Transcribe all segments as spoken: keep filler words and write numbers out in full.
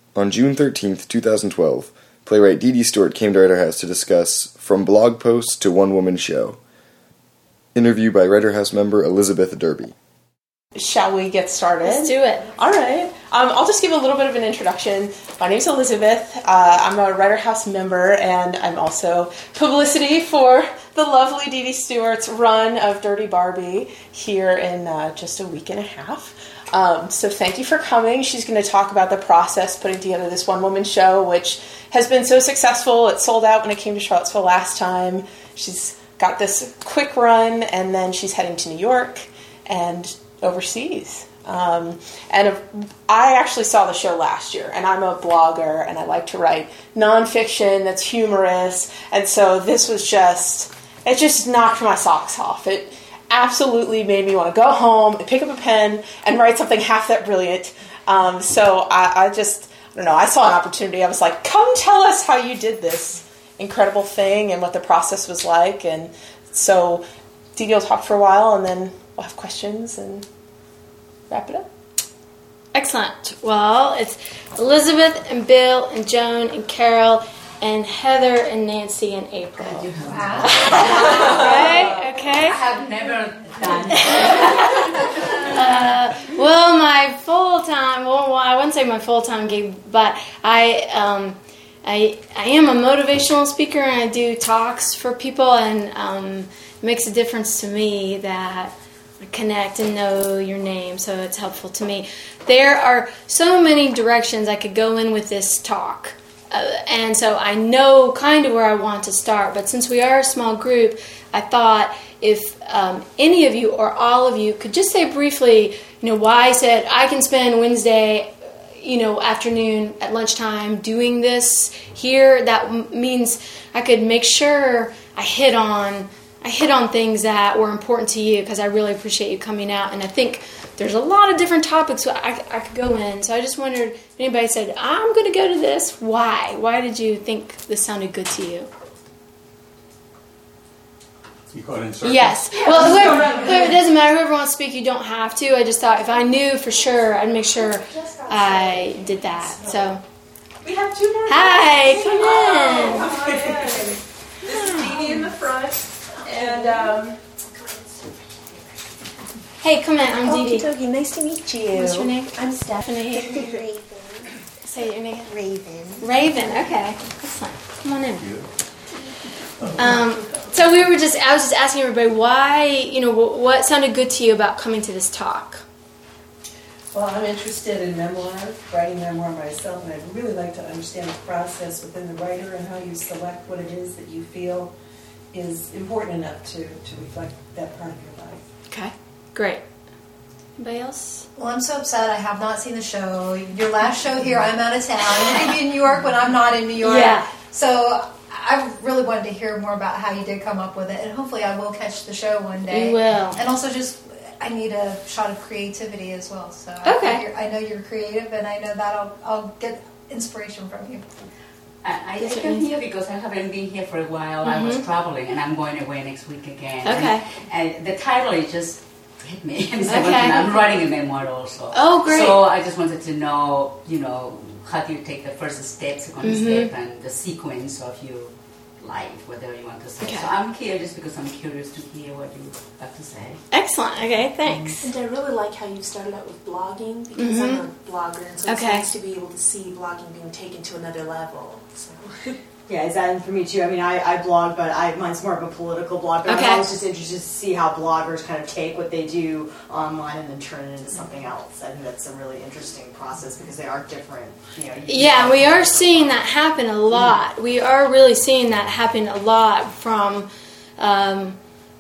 On June thirteenth, twenty twelve, playwright Dee Dee Stewart came to Writer House to discuss From Blog Posts to One Woman Show. Interview by Writer House member Elizabeth Derby. Shall we get started? Let's do it. All right. Um, I'll just give a little bit of an introduction. My name's Elizabeth. Uh, I'm a Writer House member, and I'm also publicity for the lovely Dee Dee Stewart's run of Dirty Barbie here in uh, just a week and a half. Um, so thank you for coming. She's going to talk about the process putting together this one-woman show, which has been so successful. It sold out when it came to Charlottesville last time. She's got this quick run, and then she's heading to New York and overseas. Um, and if, I actually saw the show last year, and I'm a blogger, and I like to write nonfiction that's humorous, and so this was just, it just knocked my socks off. It absolutely made me want to go home and pick up a pen and write something half that brilliant. Um, so I, I just, I don't know, I saw an opportunity. I was like, come tell us how you did this incredible thing and what the process was like. And so Dee Dee will talk for a while, and then we'll have questions and wrap it up. Excellent. Well, it's Elizabeth and Bill and Joan and Carol and Heather and Nancy and April. Wow. Okay, okay. I have never done uh, well, my full-time, well, I wouldn't say my full-time gig, but I, um, I, I am a motivational speaker, and I do talks for people, and um, it makes a difference to me that connect and know your name, so it's helpful to me. There are so many directions I could go in with this talk, uh, and so I know kind of where I want to start, but since we are a small group, I thought if um, any of you or all of you could just say briefly, you know, why I said I can spend Wednesday, you know, afternoon at lunchtime doing this here. That m- means I could make sure I hit on I hit on things that were important to you, because I really appreciate you coming out. And I think there's a lot of different topics I, I could go in. So I just wondered if anybody said, I'm going to go to this. Why? Why did you think this sounded good to you? You go in circles? Yes. Well, whoever, whoever, it doesn't matter. Whoever wants to speak, you don't have to. I just thought if I knew for sure, I'd make sure I did that. So. We have two more. Hi, come in. Oh, come on in. This is Dee Dee in the front. And, um... hey, come in. I'm Dee Dee. Okie dokie. Nice to meet you. What's your name? I'm Stephanie. Raven. Say your name. Raven. Raven. Okay. Excellent. Come on in. Um, so we were just, I was just asking everybody why, you know, what, what sounded good to you about coming to this talk? Well, I'm interested in memoir, writing memoir myself, and I'd really like to understand the process within the writer and how you select what it is that you feel is important enough to, to reflect that part of your life. Okay, great. Anybody else? Well, I'm so upset I have not seen the show. Your last show here, I'm out of town. You're going to be in New York when I'm not in New York. Yeah. So I really wanted to hear more about how you did come up with it, and hopefully I will catch the show one day. You will. And also just, I need a shot of creativity as well. So Okay. I, figure, I know you're creative, and I know that I'll, I'll get inspiration from you. I, I came here because I haven't been here for a while. Mm-hmm. I was traveling, and I'm going away next week again. Okay. And, and the title, it just hit me. And so Okay. I'm writing a memoir also. Oh, great. So I just wanted to know, you know, how do you take the first step, second Mm-hmm. step, and the sequence of your life, whatever you want to say. Okay. So I'm here just because I'm curious to hear what you have to say. Excellent. Okay, thanks. And I really like how you started out with blogging, because Mhm. I'm a blogger, and so it's Okay. nice to be able to see blogging being taken to another level. So. Yeah, is that for me too? I mean, I, I blog, but I, mine's more of a political blog. But Okay. I'm always just interested to see how bloggers kind of take what they do online and then turn it into something else. I think that's a really interesting process because they are different. You know, you Yeah, we are seeing that happen a lot. We are really seeing that happen a lot from um,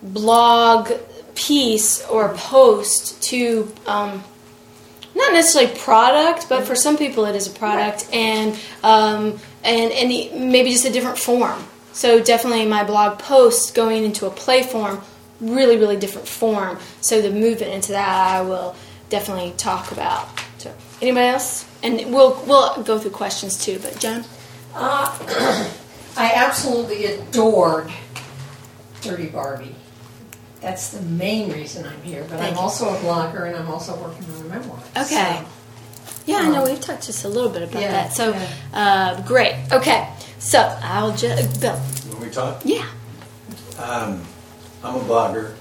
blog piece or post to um, not necessarily product, but for some people it is a product, and um, and and the, maybe just a different form. So definitely my blog post going into a play form, really, really different form. So the movement into that I will definitely talk about. So anybody else? And we'll we'll go through questions too. But John? Uh, I absolutely adored Dirty Barbie. That's the main reason I'm here. But Thank I'm you. also a blogger, and I'm also working on a memoir. Okay. So. Yeah, I know we've talked just a little bit about yeah, that. So, yeah. uh, great. Okay, so I'll just Bill. When we talk? Yeah. Um, I'm a blogger.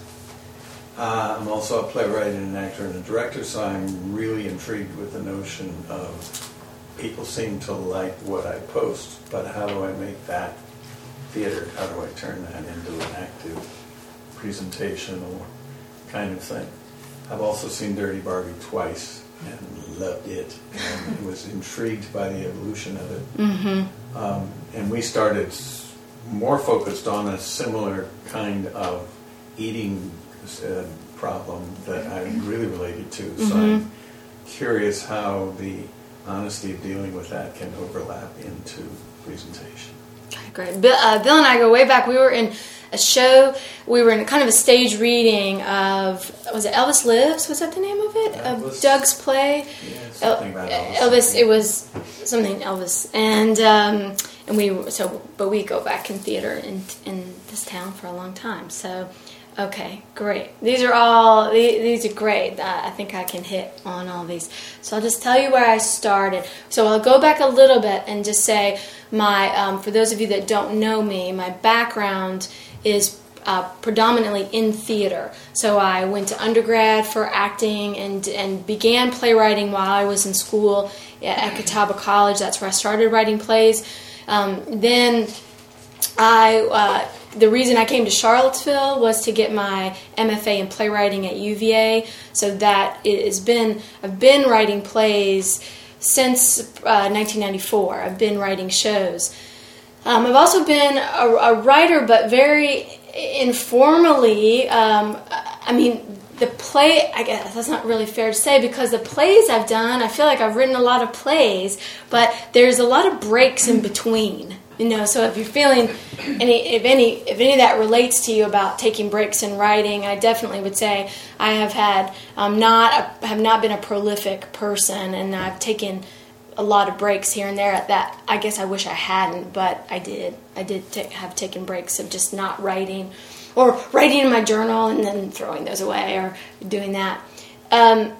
Uh, I'm also a playwright and an actor and a director, so I'm really intrigued with the notion of people seem to like what I post, but how do I make that theater? How do I turn that into an active presentation or kind of thing? I've also seen Dirty Barbie twice and loved it and was intrigued by the evolution of it. Mm-hmm. Um, and we started more focused on a similar kind of eating uh, problem that I really related to. So mm-hmm. I'm curious how the honesty of dealing with that can overlap into presentation. Okay, great. Bill, uh, Bill and I go way back. We were in a show. We were in kind of a stage reading of, was it Elvis Lives? Was that the name of it? Elvis. Of Doug's play? Yeah, something about Elvis. Elvis, it was something Elvis. And um, and we, so, but we go back in theater in, in this town for a long time. So, okay, great. These are all, these are great. I think I can hit on all these. So I'll just tell you where I started. So I'll go back a little bit and just say my, um, for those of you that don't know me, my background is uh, predominantly in theater. So I went to undergrad for acting and and began playwriting while I was in school at Catawba College. That's where I started writing plays. Um, then I, uh, the reason I came to Charlottesville was to get my M F A in playwriting at U V A. So that it has been, I've been writing plays since uh, nineteen ninety-four. I've been writing shows. Um, I've also been a, a writer, but very informally. Um, I mean, the play, I guess that's not really fair to say, because the plays I've done, I feel like I've written a lot of plays, but there's a lot of breaks in between. You know, so if you're feeling any, if any, if any of that relates to you about taking breaks in writing, I definitely would say I have had um, not a, have not been a prolific person, and I've taken a lot of breaks here and there. At that, I guess I wish I hadn't, but I did. I did t- have taken breaks of just not writing, or writing in my journal and then throwing those away, or doing that. Um,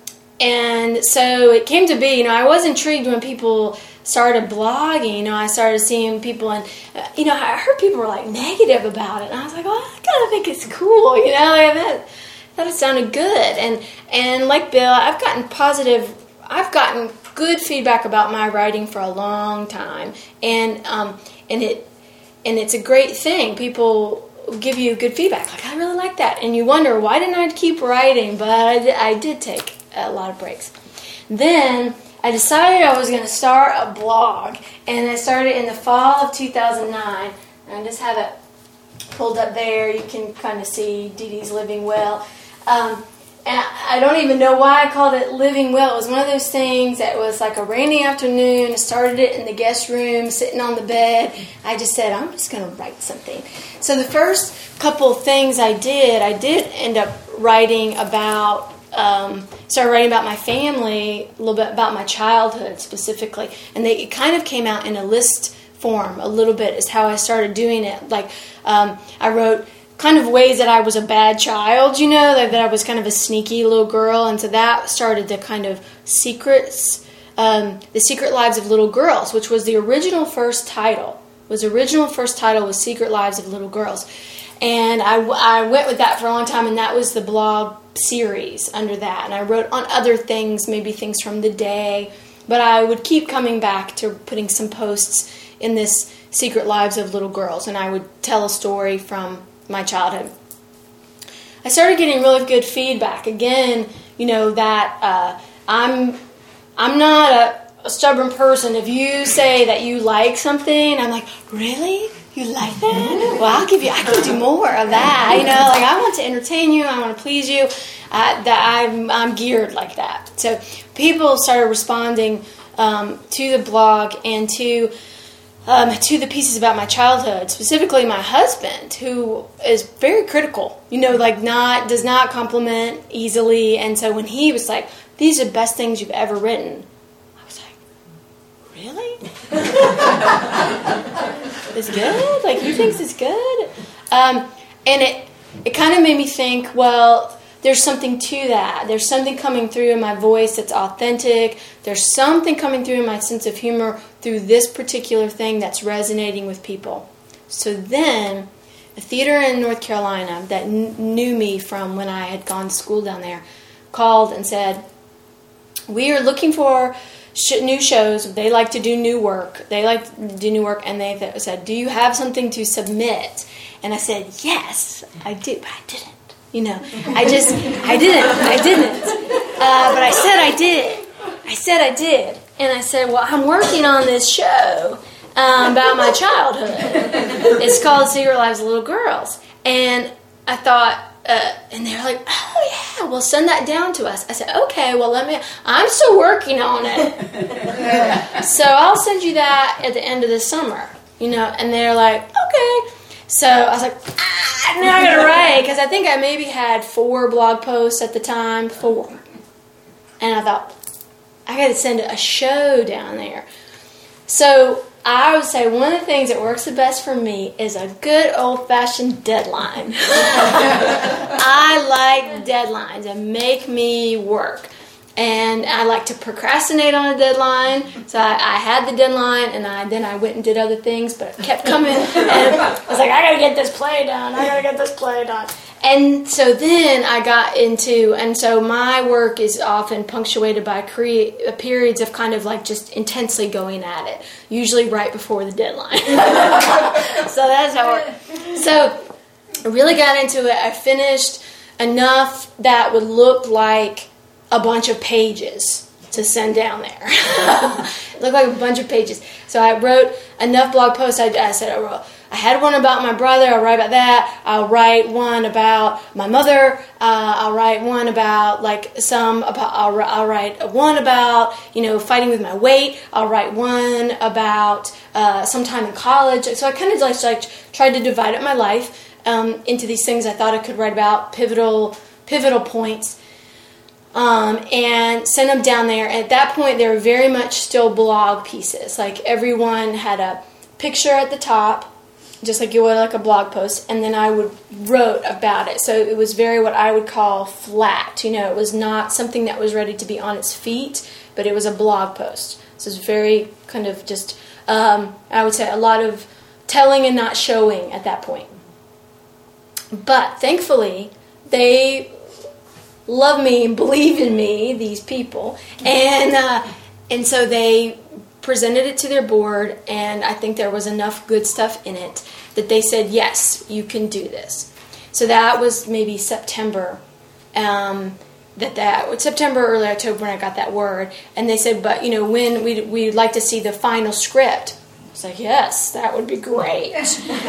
and so it came to be, you know, I was intrigued when people started blogging. You know, I started seeing people, and uh, you know, I heard people were like negative about it, and I was like, well, I kind of think it's cool. You know, like, that that it sounded good, and and like Bill, I've gotten positive. I've gotten good feedback about my writing for a long time, and um, and it and it's a great thing. People give you good feedback, like, I really like that, and you wonder, why didn't I keep writing? But I did, I did take a lot of breaks. Then I decided I was going to start a blog, and I started in the fall of two thousand nine, and I just have it pulled up there. You can kind of see Dee Dee's Living Well. Um, and I don't even know why I called it Living Well. It was one of those things that was like a rainy afternoon. I started it in the guest room, sitting on the bed. I just said, I'm just going to write something. So the first couple of things I did, I did end up writing about, um, started writing about my family, a little bit about my childhood specifically. And they, it kind of came out in a list form a little bit is how I started doing it. Like um, I wrote kind of ways that I was a bad child, you know, that, that I was kind of a sneaky little girl. And so that started the kind of secrets, um, the Secret Lives of Little Girls, which was the original first title. Was original first title was Secret Lives of Little Girls. And I, I went with that for a long time, and that was the blog series under that. And I wrote on other things, maybe things from the day, but I would keep coming back to putting some posts in this Secret Lives of Little Girls, and I would tell a story from my childhood. I started getting really good feedback. Again, you know, that uh, I'm I'm not a, a stubborn person. If you say that you like something, I'm like, really? You like that? Well, I'll give you, I can do more of that. You know, like, I want to entertain you. I want to please you. Uh, that I'm, I'm geared like that. So people started responding um, to the blog and to Um, to the pieces about my childhood, specifically my husband, who is very critical, you know, like not, does not compliment easily. And so when he was like, these are the best things you've ever written, I was like, really? It's good? Like, he thinks it's good? Um, and it, it kind of made me think, well, there's something to that. There's something coming through in my voice that's authentic. There's something coming through in my sense of humor through this particular thing that's resonating with people. So then, a theater in North Carolina that kn- knew me from when I had gone to school down there called and said, we are looking for sh- new shows. They like to do new work. They like to do new work. And they th- said, do you have something to submit? And I said, yes, I do, but I didn't. You know, I just, I didn't, I didn't. Uh, but I said I did. I said I did. And I said, well, I'm working on this show um, about my childhood. It's called Secret Lives of Little Girls. And I thought, uh, and they were like, oh, yeah, well, send that down to us. I said, okay, well, let me, I'm still working on it. So I'll send you that at the end of the summer, you know, and they're like, okay. So I was like, ah, now I gotta write, because I think I maybe had four blog posts at the time, four. And I thought, I gotta send a show down there. So I would say one of the things that works the best for me is a good old-fashioned deadline. I like deadlines that make me work. And I like to procrastinate on a deadline. So I, I had the deadline, and I then I went and did other things, but it kept coming. And I was like, I got to get this play done. I got to get this play done. And so then I got into, and so my work is often punctuated by cre- periods of kind of like just intensely going at it, usually right before the deadline. So that's how it works. So I really got into it. I finished enough that would look like a bunch of pages to send down there. It looked like a bunch of pages. So I wrote enough blog posts. I, I said, I, wrote, I had one about my brother. I'll write about that. I'll write one about my mother. Uh, I'll write one about, like, some, about, I'll, I'll write one about, you know, fighting with my weight. I'll write one about uh, sometime in college. So I kind of just, like, tried to divide up my life um, into these things I thought I could write about, pivotal, pivotal points. Um, and sent them down there. At that point, they were very much still blog pieces. Like, everyone had a picture at the top, just like you would like a blog post, and then I would wrote about it. So it was very what I would call flat. You know, it was not something that was ready to be on its feet, but it was a blog post. So it was very kind of just, um, I would say, a lot of telling and not showing at that point. But thankfully, they love me and believe in me, these people, and uh, and so they presented it to their board, and I think there was enough good stuff in it that they said, yes, you can do this. So that was maybe September, um, that that September, early October when I got that word, and they said, but you know, when we we'd like to see the final script. I was like, yes, that would be great. uh,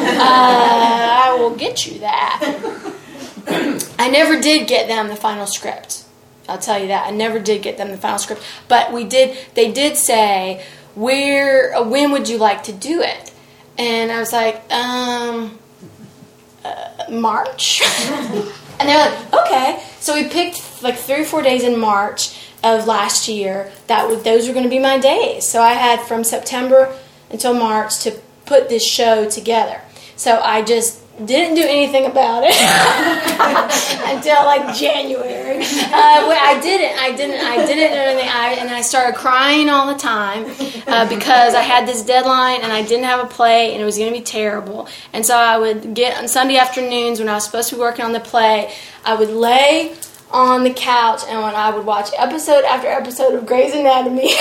I will get you that. I never did get them the final script. I'll tell you that. I never did get them the final script. But we did. They did say, "Where? When would you like to do it?" And I was like, um, uh, March. And they're like, okay. So we picked like three or four days in March of last year. That would, those were going to be my days. So I had from September until March to put this show together. So I just didn't do anything about it until like January. Uh, well, I didn't. I didn't. I didn't do anything. I, and I started crying all the time uh, because I had this deadline and I didn't have a play and it was going to be terrible. And so I would get on Sunday afternoons when I was supposed to be working on the play, I would lay on the couch and when I would watch episode after episode of Grey's Anatomy.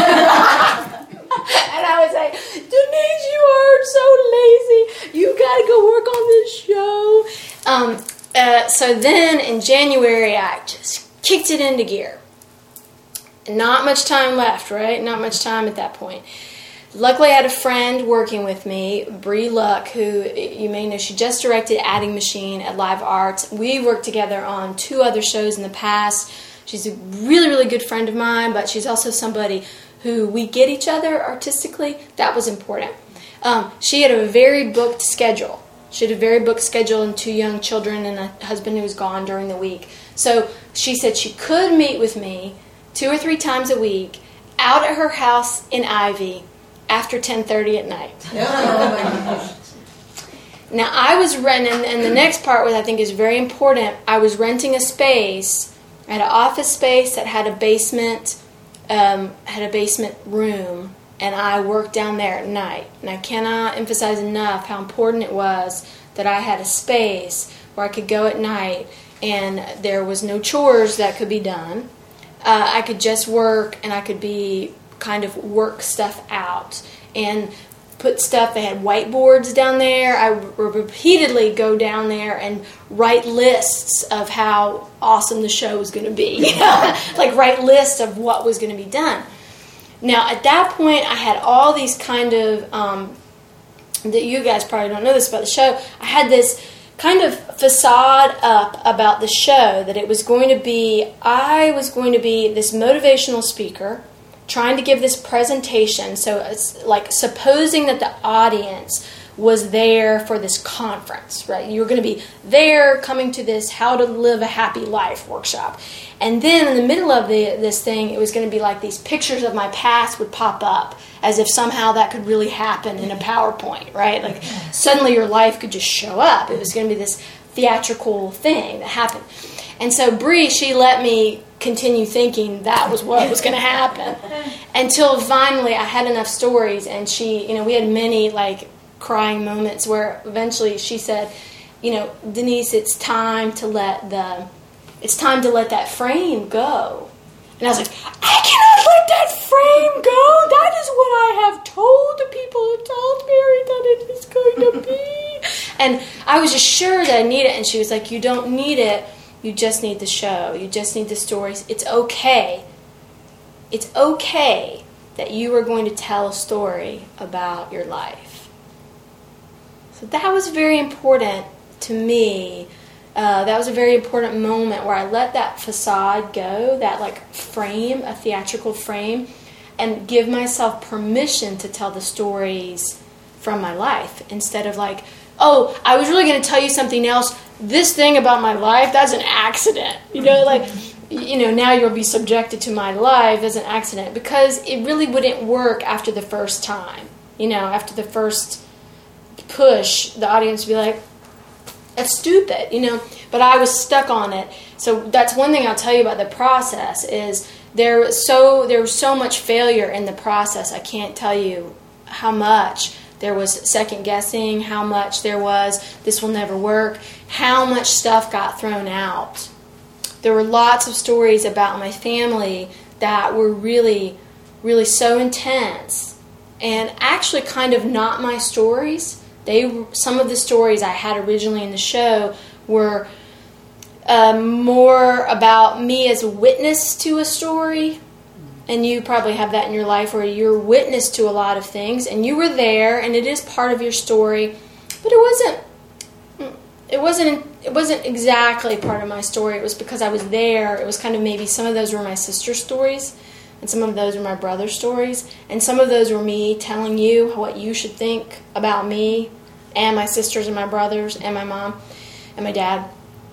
And I would say, Denise, you are so lazy. You got to go work on this show. Um, uh, so then in January, I just kicked it into gear. Not much time left, right? Not much time at that point. Luckily, I had a friend working with me, Bree Luck, who you may know. She just directed Adding Machine at Live Arts. We worked together on two other shows in the past. She's a really, really good friend of mine, but she's also somebody who we get each other artistically. That was important. Um, she had a very booked schedule. She had a very booked schedule and two young children and a husband who was gone during the week. So she said she could meet with me two or three times a week out at her house in Ivy after ten thirty at night. Oh my gosh. Now, I was renting, and, and the next part, which I think is very important, I was renting a space. I had an office space that had a basement, um, had a basement room, and I worked down there at night. And I cannot emphasize enough how important it was that I had a space where I could go at night, and there was no chores that could be done. Uh, I could just work, and I could be kind of work stuff out. And put stuff, they had whiteboards down there. I would repeatedly go down there and write lists of how awesome the show was going to be. Like write lists of what was going to be done. Now, at that point, I had all these kind of, um, that you guys probably don't know this about the show, I had this kind of facade up about the show that it was going to be, I was going to be this motivational speaker trying to give this presentation. So it's like supposing that the audience was there for this conference, right? You were going to be there coming to this How to Live a Happy Life workshop. And then in the middle of the, this thing, it was going to be like these pictures of my past would pop up as if somehow that could really happen in a PowerPoint, right? Like suddenly your life could just show up. It was going to be this theatrical thing that happened. And so Bree, she let me continue thinking that was what was going to happen until finally I had enough stories, and she, you know, we had many like crying moments where eventually she said, you know, Denise, it's time to let the, it's time to let that frame go. And I was like, I cannot let that frame go. That is what I have told the people who told Mary that it is going to be. And I was just sure that I need it. And she was like, you don't need it. You just need the show. You just need the stories. It's okay. It's okay that you are going to tell a story about your life. So that was very important to me. Uh, that was a very important moment where I let that facade go, that like frame, a theatrical frame, and give myself permission to tell the stories from my life instead of like, oh, I was really going to tell you something else. This thing about my life, that's an accident. You know, like, you know, now you'll be subjected to my life as an accident, because it really wouldn't work after the first time. You know, after the first push, the audience would be like, that's stupid, you know. But I was stuck on it. So that's one thing I'll tell you about the process is there was so there was so much failure in the process. I can't tell you how much. There was second guessing, how much there was, this will never work, how much stuff got thrown out. There were lots of stories about my family that were really, really so intense and actually kind of not my stories. They, some of the stories I had originally in the show were uh, more about me as a witness to a story. And you probably have that in your life where you're witness to a lot of things and you were there and it is part of your story, but it wasn't it wasn't it wasn't exactly part of my story. It was because I was there. It was kind of maybe some of those were my sister's stories and some of those were my brother's stories and some of those were me telling you what you should think about me and my sisters and my brothers and my mom and my dad.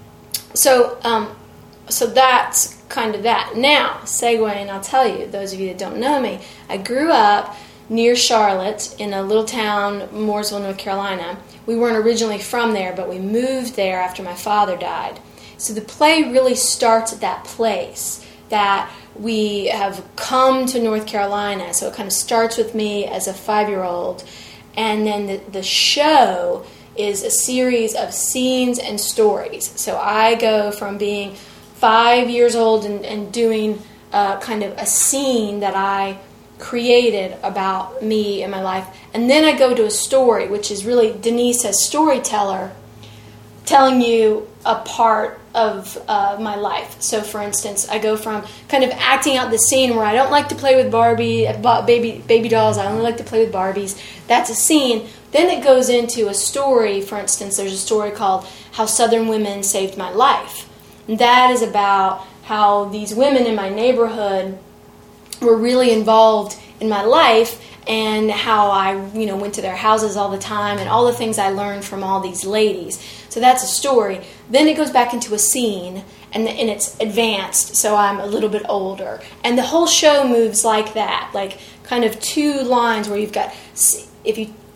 So um, so that's kind of that. Now, segue, and I'll tell you, those of you that don't know me, I grew up near Charlotte in a little town, Mooresville, North Carolina. We weren't originally from there, but we moved there after my father died. So the play really starts at that place, that we have come to North Carolina. So it kind of starts with me as a five-year-old, and then the, the show is a series of scenes and stories. So I go from being five years old and, and doing uh, kind of a scene that I created about me and my life. And then I go to a story, which is really Denise as storyteller, telling you a part of uh, my life. So, for instance, I go from kind of acting out the scene where I don't like to play with Barbie, baby, baby dolls, I only like to play with Barbies. That's a scene. Then it goes into a story. For instance, there's a story called How Southern Women Saved My Life. And that is about how these women in my neighborhood were really involved in my life and how I, you know, went to their houses all the time and all the things I learned from all these ladies. So that's a story. Then it goes back into a scene and, and it's advanced, so I'm a little bit older. And the whole show moves like that, like kind of two lines where you've got, if you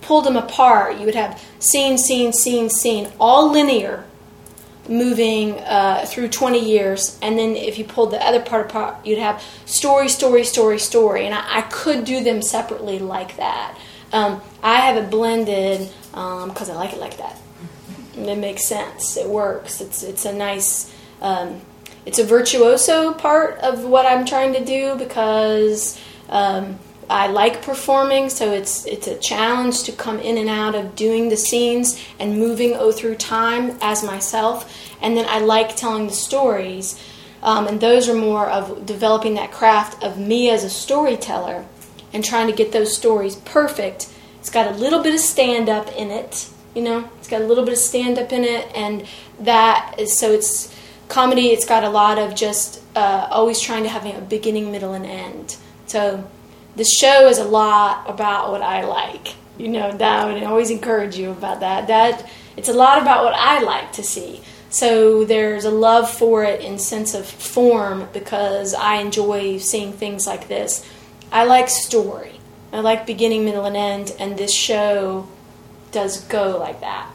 pulled them apart, you would have scene, scene, scene, scene, all linear, moving uh, through twenty years. And then if you pulled the other part apart, you'd have story, story, story, story. And I, I could do them separately like that. Um, I have it blended because um, I like it like that. And it makes sense. It works. It's it's a nice... Um, it's a virtuoso part of what I'm trying to do because... Um, I like performing, so it's it's a challenge to come in and out of doing the scenes and moving oh through time as myself. And then I like telling the stories, um, and those are more of developing that craft of me as a storyteller and trying to get those stories perfect. It's got a little bit of stand-up in it, you know. It's got a little bit of stand-up in it, and that is so it's comedy. It's got a lot of just uh, always trying to have a beginning, middle, and end. So. The show is a lot about what I like. You know, that I would always encourage you about that. That it's a lot about what I like to see. So there's a love for it in sense of form because I enjoy seeing things like this. I like story. I like beginning, middle, and end, and this show does go like that.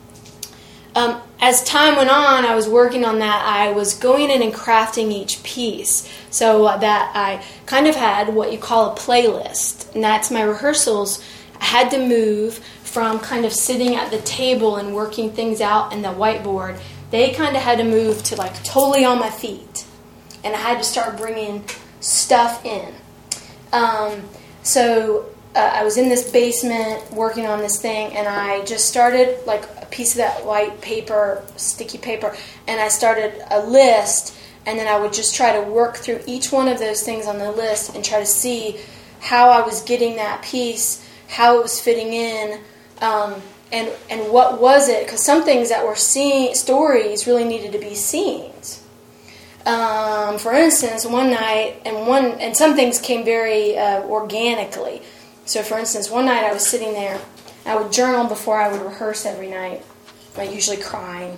Um, as time went on, I was working on that. I was going in and crafting each piece so that I kind of had what you call a playlist. And that's my rehearsals. I had to move from kind of sitting at the table and working things out in the whiteboard. They kind of had to move to like totally on my feet. And I had to start bringing stuff in. Um, so uh, I was in this basement working on this thing, and I just started like a piece of that white paper, sticky paper, and I started a list, and then I would just try to work through each one of those things on the list and try to see how I was getting that piece, how it was fitting in, um, and and what was it, because some things that were scene, stories really needed to be scenes. Um, for instance, one night, and one and some things came very uh, organically. So, for instance, one night I was sitting there. I would journal before I would rehearse every night. I'm usually crying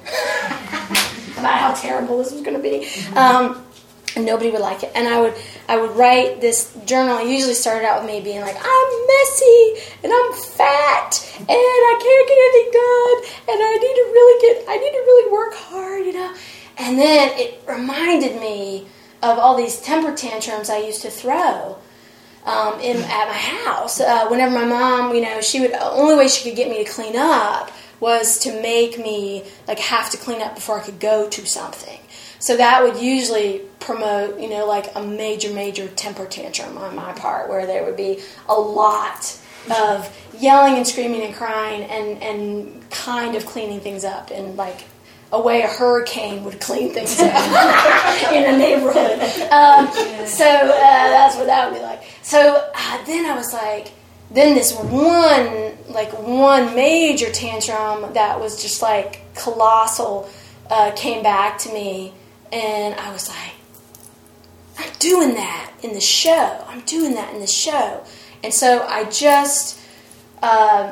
about how terrible this was going to be. Um, and nobody would like it. And I would I would write this journal. It usually started out with me being like, I'm messy, and I'm fat, and I can't get anything done, and I need to really get, I need to really work hard, you know. And then it reminded me of all these temper tantrums I used to throw. Um, in at my house, uh, whenever my mom, you know, she would, the only way she could get me to clean up was to make me like have to clean up before I could go to something. So that would usually promote, you know, like a major, major temper tantrum on my part, where there would be a lot of yelling and screaming and crying and and kind of cleaning things up and like a way a hurricane would clean things up in a neighborhood. Um, so uh, that's what that would be like. So uh, then I was like, then this one, like one major tantrum that was just like colossal uh, came back to me, and I was like, I'm doing that in the show. I'm doing that in the show. And so I just... Uh,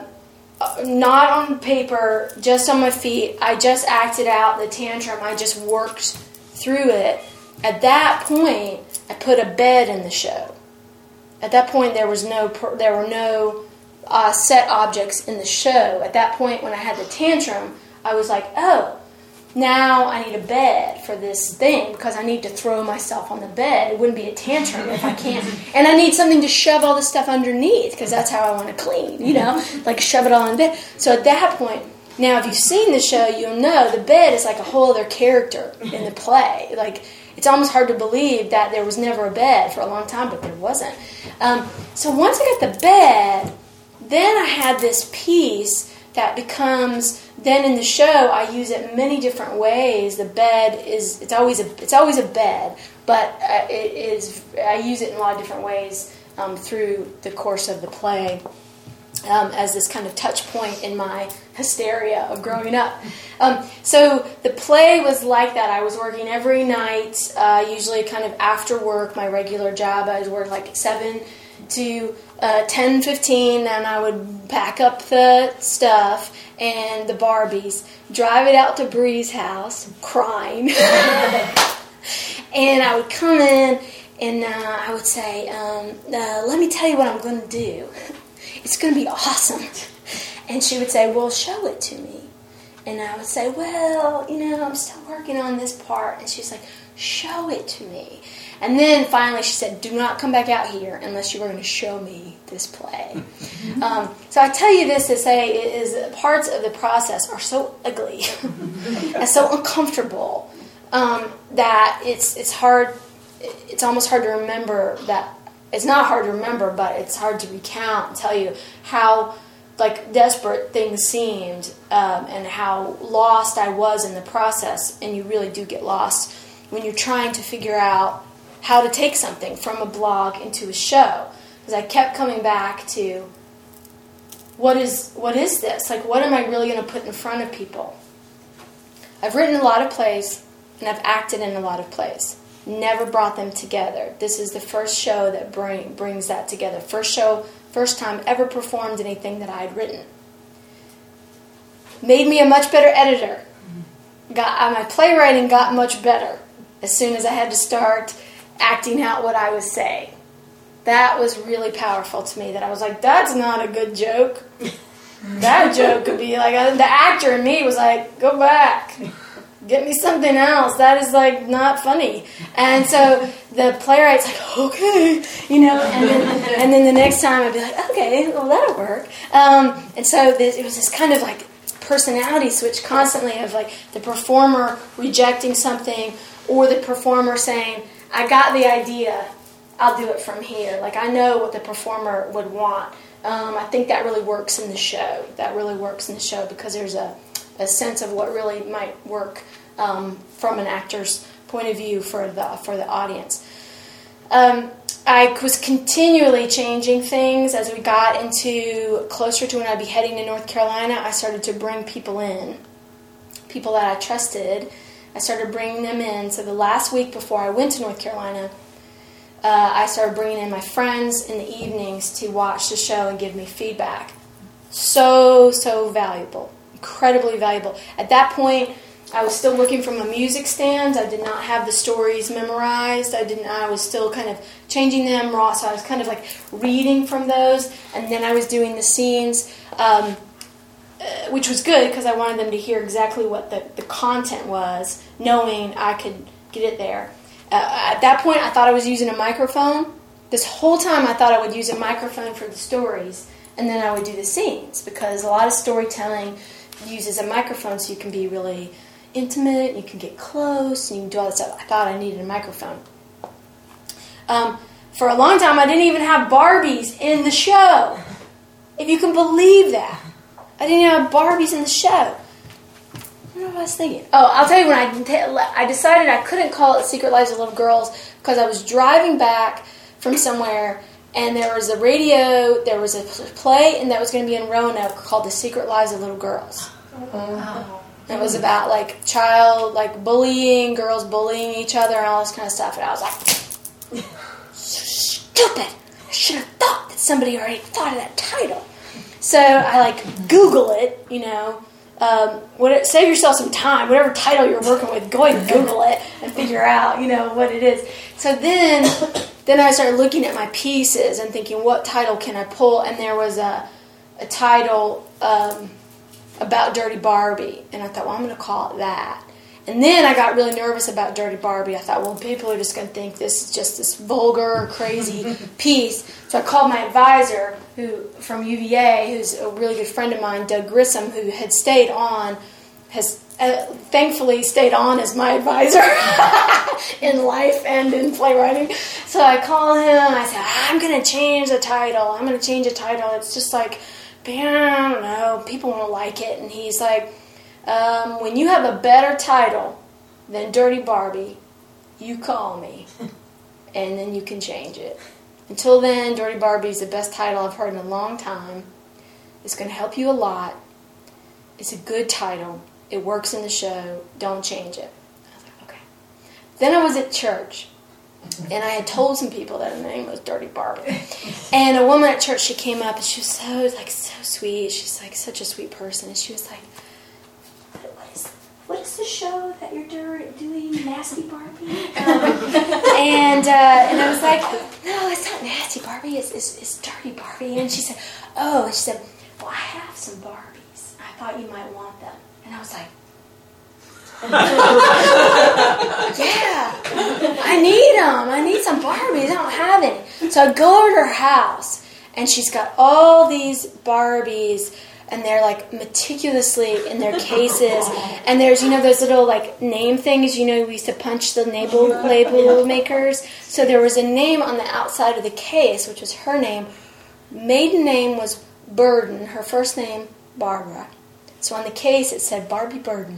not on paper, just on my feet. I just acted out the tantrum. I just worked through it. At that point, I put a bed in the show. At that point, there was no there were no uh, set objects in the show. At that point, when I had the tantrum, I was like, oh, now I need a bed for this thing because I need to throw myself on the bed. It wouldn't be a tantrum if I can't. And I need something to shove all this stuff underneath because that's how I want to clean, you know, like shove it all in bed. So at that point, now if you've seen the show, you'll know the bed is like a whole other character in the play. Like, it's almost hard to believe that there was never a bed for a long time, but there wasn't. Um, so once I got the bed, then I had this piece that becomes... Then in the show, I use it many different ways. The bed is, it's always a, it's always a bed, but uh, it is, I use it in a lot of different ways um, through the course of the play um, as this kind of touch point in my hysteria of growing up. Um, so the play was like that. I was working every night, uh, usually kind of after work, my regular job. I was working like seven to uh, ten fifteen, and I would pack up the stuff and the Barbies, drive it out to Bree's house, crying. And I would come in, and uh, I would say, um, uh, let me tell you what I'm going to do. It's going to be awesome. And she would say, well, show it to me. And I would say, well, you know, I'm still working on this part. And she's like, show it to me. And then finally she said, do not come back out here unless you are going to show me this play. um, so I tell you this to say is parts of the process are so ugly and so uncomfortable um, that it's it's hard, it's almost hard to remember that, it's not hard to remember, but it's hard to recount and tell you how like desperate things seemed um, and how lost I was in the process. And you really do get lost when you're trying to figure out how to take something from a blog into a show. Because I kept coming back to, what is what is this? Like, what am I really going to put in front of people? I've written a lot of plays, and I've acted in a lot of plays. Never brought them together. This is the first show that bring, brings that together. First show, first time ever performed anything that I had written. Made me a much better editor. Got uh, my playwriting got much better as soon as I had to start acting out what I was saying. That was really powerful to me, that I was like, that's not a good joke. That joke could be like, uh, the actor in me was like, go back. Get me something else. That is like not funny. And so the playwright's like, okay, you know, and then, and then the next time I'd be like, okay, well that'll work. Um, and so this, it was this kind of like personality switch constantly of like the performer rejecting something or the performer saying, I got the idea, I'll do it from here. Like I know what the performer would want. Um, I think that really works in the show. That really works in the show because there's a, a sense of what really might work um, from an actor's point of view for the for the audience. Um, I was continually changing things as we got into closer to when I'd be heading to North Carolina. I started to bring people in, people that I trusted. I started bringing them in. So the last week before I went to North Carolina, uh, I started bringing in my friends in the evenings to watch the show and give me feedback. So, so valuable. Incredibly valuable. At that point, I was still working from a music stand. I did not have the stories memorized. I didn't. I was still kind of changing them raw. So I was kind of like reading from those, and then I was doing the scenes, um, uh, which was good because I wanted them to hear exactly what the, the content was, knowing I could get it there. Uh, at that point, I thought I was using a microphone. This whole time, I thought I would use a microphone for the stories, and then I would do the scenes because a lot of storytelling uses a microphone, so you can be really intimate, you can get close, and you can do all that stuff. I thought I needed a microphone. Um, for a long time, I didn't even have Barbies in the show. If you can believe that. I didn't even have Barbies in the show. I don't know what I was thinking. Oh, I'll tell you when I, I decided I couldn't call it Secret Lives of Little Girls because I was driving back from somewhere and there was a radio, there was a play, and that was going to be in Roanoke called The Secret Lives of Little Girls. Wow. It was about like child, like bullying, girls bullying each other and all this kind of stuff. And I was like, stupid. I should have thought that somebody already thought of that title. So I like Google it, you know. Um, what, save yourself some time. Whatever title you're working with, go ahead and Google it and figure out, you know, what it is. So then, then I started looking at my pieces and thinking, what title can I pull? And there was a, a title um, about Dirty Barbie, and I thought, well, I'm going to call it that. And then I got really nervous about Dirty Barbie. I thought, well, people are just going to think this is just this vulgar, crazy piece. So I called my advisor, who from U V A, who's a really good friend of mine, Doug Grissom, who had stayed on, has uh, thankfully stayed on as my advisor in life and in playwriting. So I called him, and I said, I'm going to change the title. I'm going to change the title. It's just like, I don't know, people won't like it. And he's like, Um, when you have a better title than Dirty Barbie, you call me, and then you can change it. Until then, Dirty Barbie is the best title I've heard in a long time. It's going to help you a lot. It's a good title. It works in the show. Don't change it. I was like, okay. Then I was at church, and I had told some people that her name was Dirty Barbie. And a woman at church, she came up, and she was so, like, so sweet. She's, like, such a sweet person. And she was like, what is the show that you're doing, Nasty Barbie? Um, and uh, and I was like, no, it's not Nasty Barbie, it's, it's, it's Dirty Barbie. And she said, oh, and she said, well, I have some Barbies. I thought you might want them. And I was like, yeah, I need them. I need some Barbies. I don't have any. So I go to her house, and she's got all these Barbies, and they're like meticulously in their cases. And there's, you know, those little like name things, you know, we used to punch the label, label makers. So there was a name on the outside of the case, which was her name. Maiden name was Burden. Her first name, Barbara. So on the case it said Barbie Burden.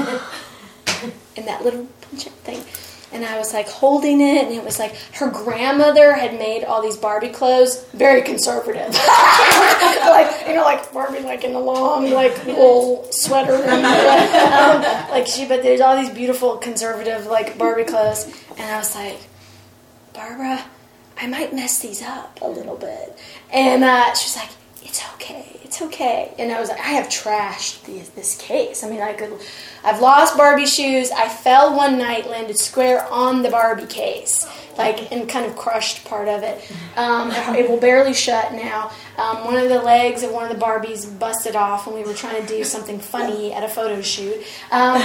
In that little punch-up thing. And I was like holding it, and it was like her grandmother had made all these Barbie clothes, very conservative. Like, you know, like Barbie, like in the long, like wool sweater. um, like she, but there's all these beautiful conservative, like Barbie clothes. And I was like, Barbara, I might mess these up a little bit. And uh, she was like, it's okay, it's okay. And I was like, I have trashed the, this case. I mean, I could, I've lost Barbie shoes. I fell one night, landed square on the Barbie case, like, and kind of crushed part of it. Um, it will barely shut now. Um, one of the legs of one of the Barbies busted off when we were trying to do something funny at a photo shoot. Um,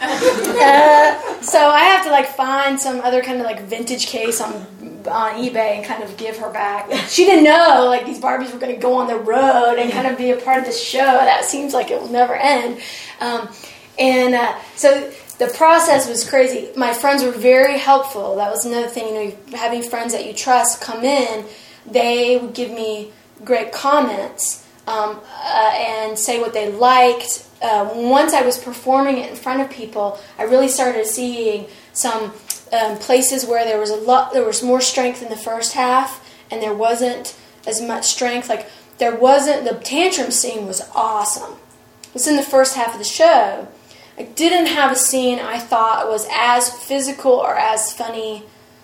uh, so I have to like find some other kind of like vintage case on on eBay and kind of give her back. She didn't know like these Barbies were going to go on the road and kind of be a part of the show. That seems like it will never end. Um, and uh, so the process was crazy. My friends were very helpful. That was another thing, you know, having friends that you trust come in. They would give me great comments um, uh, and say what they liked. Uh, once I was performing it in front of people, I really started seeing some um, places where there was a lot, there was more strength in the first half, and there wasn't as much strength. Like there wasn't, the tantrum scene was awesome. It was in the first half of the show. I didn't have a scene I thought was as physical or as funny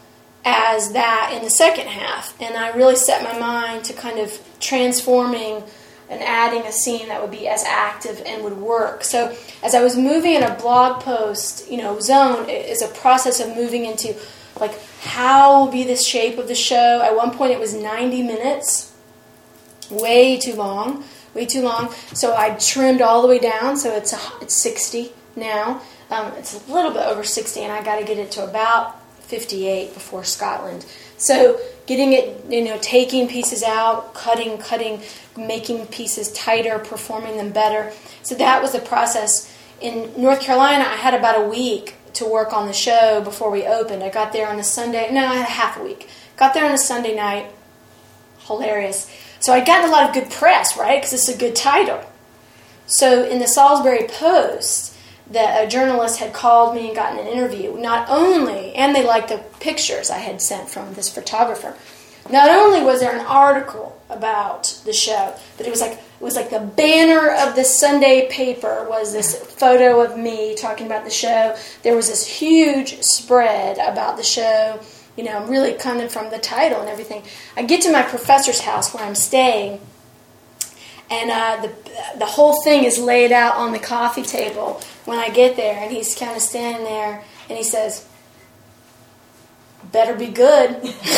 as that in the second half. And I really set my mind to kind of transforming and adding a scene that would be as active and would work. So as I was moving in a blog post, you know, zone is a process of moving into like how will be the shape of the show. At one point it was ninety minutes, way too long, way too long. So I trimmed all the way down, so it's a, it's sixty now. Um, it's a little bit over sixty, and I got to get it to about fifty-eight before Scotland. So getting it, you know, taking pieces out, cutting, cutting, making pieces tighter, performing them better. So that was the process. In North Carolina, I had about a week to work on the show before we opened. I got there on a Sunday. No, I had half a week. Got there on a Sunday night. Hilarious. So I'd gotten a lot of good press, right? Because it's a good title. So in the Salisbury Post, that a journalist had called me and gotten an interview. Not only, and they liked the pictures I had sent from this photographer. Not only was there an article about the show, but it was like it was like the banner of the Sunday paper was this photo of me talking about the show. There was this huge spread about the show, you know, really coming from the title and everything. I get to my professor's house where I'm staying, and uh, the the whole thing is laid out on the coffee table when I get there, and he's kind of standing there, and he says, "Better be good."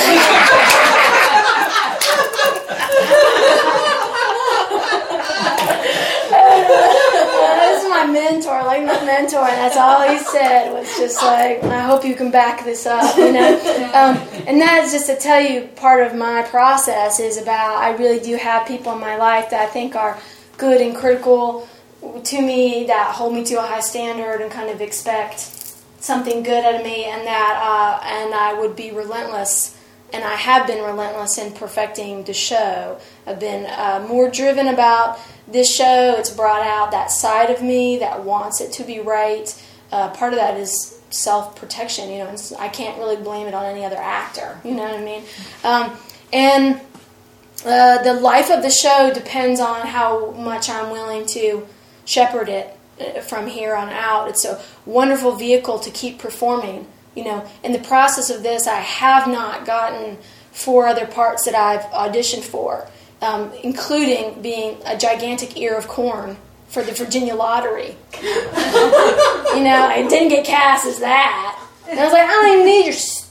That's my mentor, like my mentor, and that's all he said was just like, "I hope you can back this up," you know. Um, and that's just to tell you, part of my process is about I really do have people in my life that I think are good and critical to me, that hold me to a high standard and kind of expect something good out of me, and that uh, and I would be relentless, and I have been relentless in perfecting the show. I've been uh, more driven about this show. It's brought out that side of me that wants it to be right. Uh, part of that is self-protection, you know, and I can't really blame it on any other actor, you know what I mean? Um, and uh, the life of the show depends on how much I'm willing to shepherd it from here on out. It's a wonderful vehicle to keep performing. You know, in the process of this, I have not gotten four other parts that I've auditioned for, um, including being a gigantic ear of corn for the Virginia Lottery. You know, I didn't get cast as that. And I was like, I don't even need your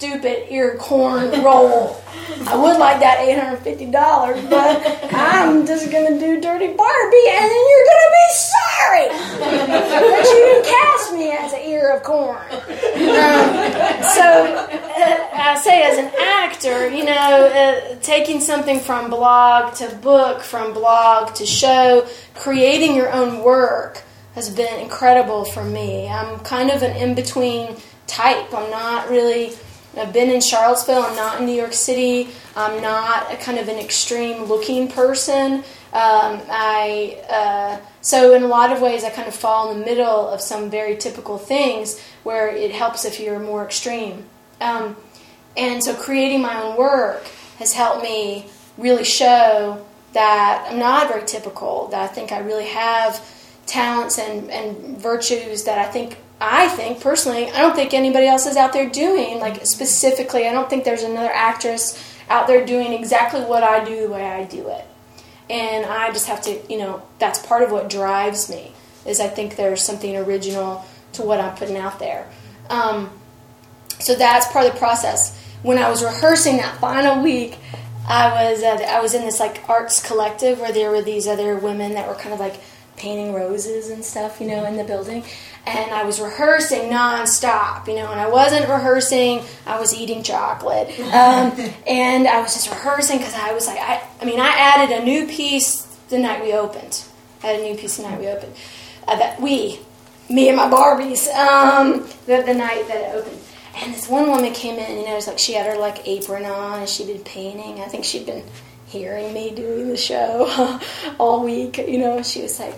stupid ear corn roll. I would like that eight hundred fifty dollars, but I'm just going to do Dirty Barbie, and then you're going to be sorry that you didn't cast me as an ear of corn. Um, so uh, I say as an actor, you know, uh, taking something from blog to book, from blog to show, creating your own work has been incredible for me. I'm kind of an in-between type. I'm not really... I've been in Charlottesville. I'm not in New York City. I'm not a kind of an extreme-looking person. Um, I uh, so in a lot of ways, I kind of fall in the middle of some very typical things where it helps if you're more extreme. Um, and so creating my own work has helped me really show that I'm not very typical, that I think I really have talents and, and virtues that I think I think, personally, I don't think anybody else is out there doing, like, specifically, I don't think there's another actress out there doing exactly what I do the way I do it. And I just have to, you know, that's part of what drives me, is I think there's something original to what I'm putting out there. Um, so that's part of the process. When I was rehearsing that final week, I was uh, I was in this, like, arts collective where there were these other women that were kind of, like, painting roses and stuff, you know, in the building. And I was rehearsing nonstop, you know, and I wasn't rehearsing, I was eating chocolate. Um, and I was just rehearsing because I was like, I, I mean, I added a new piece the night we opened. I had a new piece the night we opened. Uh, that we, me and my Barbies, um, the, the night that it opened. And this one woman came in, you know, it was like she had her, like, apron on and she'd been painting. I think she'd been hearing me doing the show all week, you know, and she was like,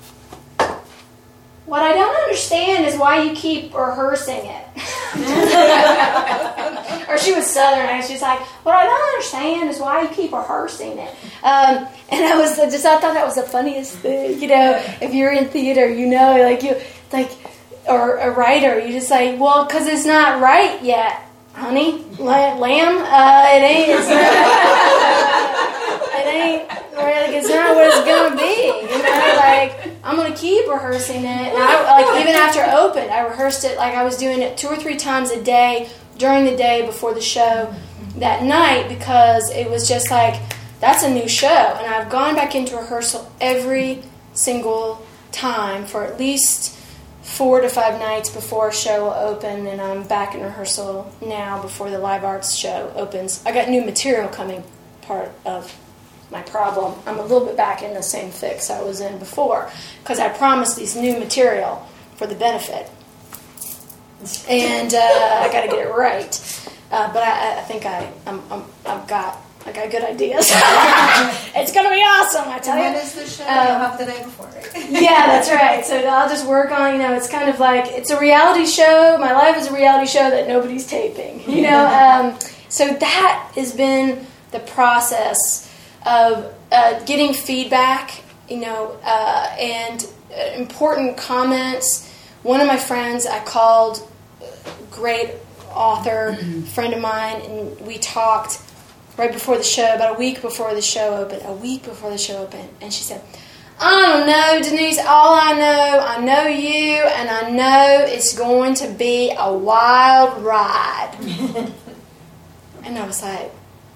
what I don't understand is why you keep rehearsing it. Or she was Southern, and she was like, what I don't understand is why you keep rehearsing it. Um, and I was just, I thought that was the funniest thing, you know, if you're in theater, you know, like, you, like, or a writer, you just like, well, because it's not right yet, honey, lamb, uh, it ain't, it's not, it ain't, like, it's not what it's gonna be, you know, like, I'm gonna keep rehearsing it, and I, like, even after it opened, I rehearsed it, like, I was doing it two or three times a day, during the day, before the show, that night, because it was just like, that's a new show, and I've gone back into rehearsal every single time, for at least four to five nights before a show will open, and I'm back in rehearsal now before the live arts show opens. I got new material coming, part of my problem. I'm a little bit back in the same fix I was in before, because I promised these new material for the benefit, and uh, I got to get it right. Uh, but I, I think I, I'm, I'm, I've got, I got good ideas. It's gonna be awesome, I tell and you. when is the show? Um, You'll have the night before, right? Yeah, that's right. So I'll just work on, you know, it's kind of like, it's a reality show. My life is a reality show that nobody's taping, you know. Um, so that has been the process of uh, getting feedback, you know, uh, and uh, important comments. One of my friends I called, great author, friend of mine, and we talked right before the show, about a week before the show opened, a week before the show opened, and she said, I don't know, Denise, all I know, I know you, and I know it's going to be a wild ride. And I was like,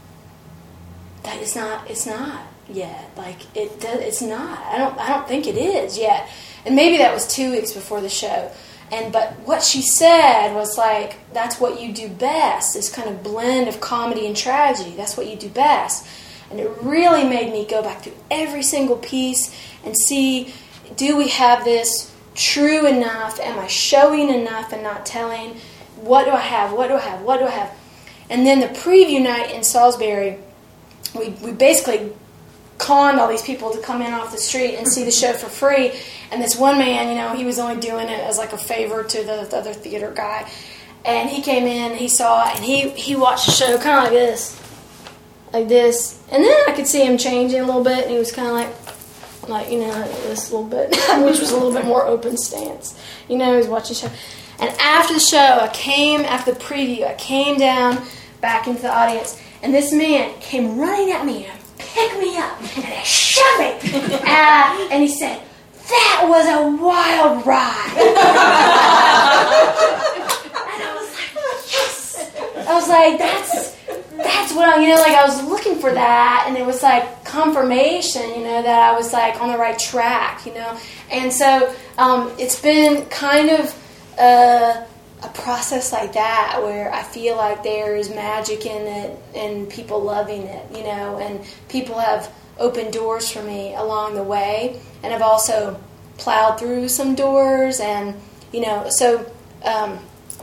that is not, it's not yet. Like, it does, it's not. I don't, I don't think it is yet. And maybe that was two weeks before the show. And but what she said was like, that's what you do best, this kind of blend of comedy and tragedy. That's what you do best. And it really made me go back through every single piece and see, do we have this true enough? Am I showing enough and not telling? What do I have? What do I have? What do I have? And then the preview night in Salisbury, we, we basically conned all these people to come in off the street and see the show for free. And this one man, you know, he was only doing it as like a favor to the, the other theater guy. And he came in, he saw it, and he, he watched the show kind of like this. Like this. And then I could see him changing a little bit, and he was kind of like, like, you know, this little bit, which was a little bit more open stance. You know, he was watching the show. And after the show, I came, after the preview, I came down back into the audience, and this man came running at me and picked me up and shoved me. uh, and he said, that was a wild ride. And I was like, yes. I was like, that's that's what I, you know, like I was looking for that, and it was like confirmation, you know, that I was like on the right track, you know. And so um, it's been kind of uh, a process like that where I feel like there is magic in it and people loving it, you know, and people have opened doors for me along the way, and I've also plowed through some doors, and you know, so um,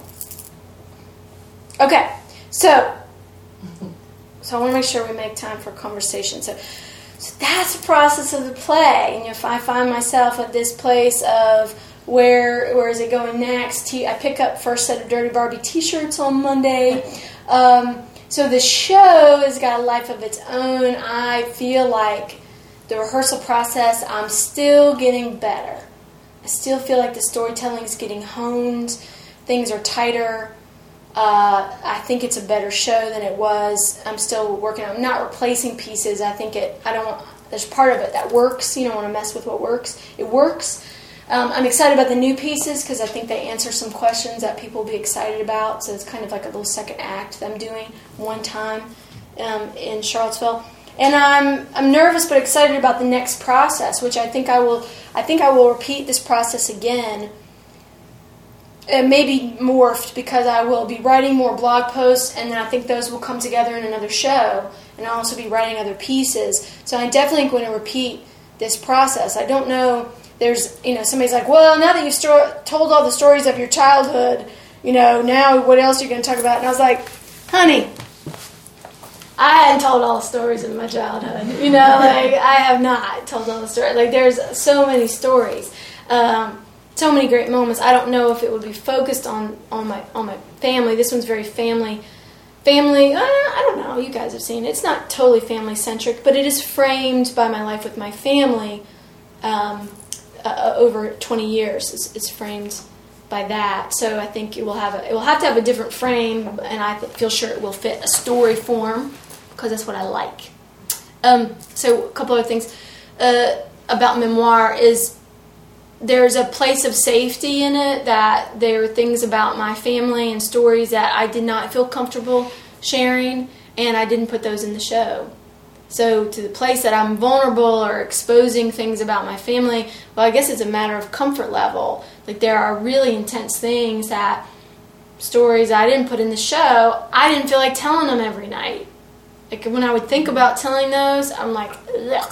okay, so so I want to make sure we make time for conversation. So, so that's the process of the play, and if I find myself at this place of where where is it going next? T- I pick up first set of Dirty Barbie T-shirts on Monday. Um, so the show has got a life of its own. I feel like the rehearsal process, I'm still getting better. I still feel like the storytelling is getting honed. Things are tighter. Uh, I think it's a better show than it was. I'm still working on, I'm not replacing pieces. I think it, I don't want, there's part of it that works. You don't want to mess with what works. It works. Um, I'm excited about the new pieces because I think they answer some questions that people will be excited about. So it's kind of like a little second act that I'm doing one time um, in Charlottesville. And I'm I'm nervous but excited about the next process, which I think I will I think I will repeat this process again. It may be morphed because I will be writing more blog posts, and then I think those will come together in another show, and I'll also be writing other pieces. So I'm definitely going to repeat this process. I don't know. There's, you know, somebody's like, well, now that you've sto- told all the stories of your childhood, you know, now what else are you going to talk about? And I was like, honey, I hadn't told all the stories of my childhood. You know, like, I have not told all the stories. Like, there's so many stories, um, so many great moments. I don't know if it would be focused on, on my on my family. This one's very family. Family, uh, I don't know. You guys have seen it. It's not totally family-centric, but it is framed by my life with my family. Um Uh, over twenty years is, is framed by that, so I think it will have a, it will have to have a different frame, and I feel sure it will fit a story form because that's what I like. Um, so a couple other things uh, about memoir is there's a place of safety in it, that there are things about my family and stories that I did not feel comfortable sharing, and I didn't put those in the show. So to the place that I'm vulnerable or exposing things about my family, well, I guess it's a matter of comfort level. Like, there are really intense things that, stories I didn't put in the show, I didn't feel like telling them every night. Like, when I would think about telling those, I'm like, ugh.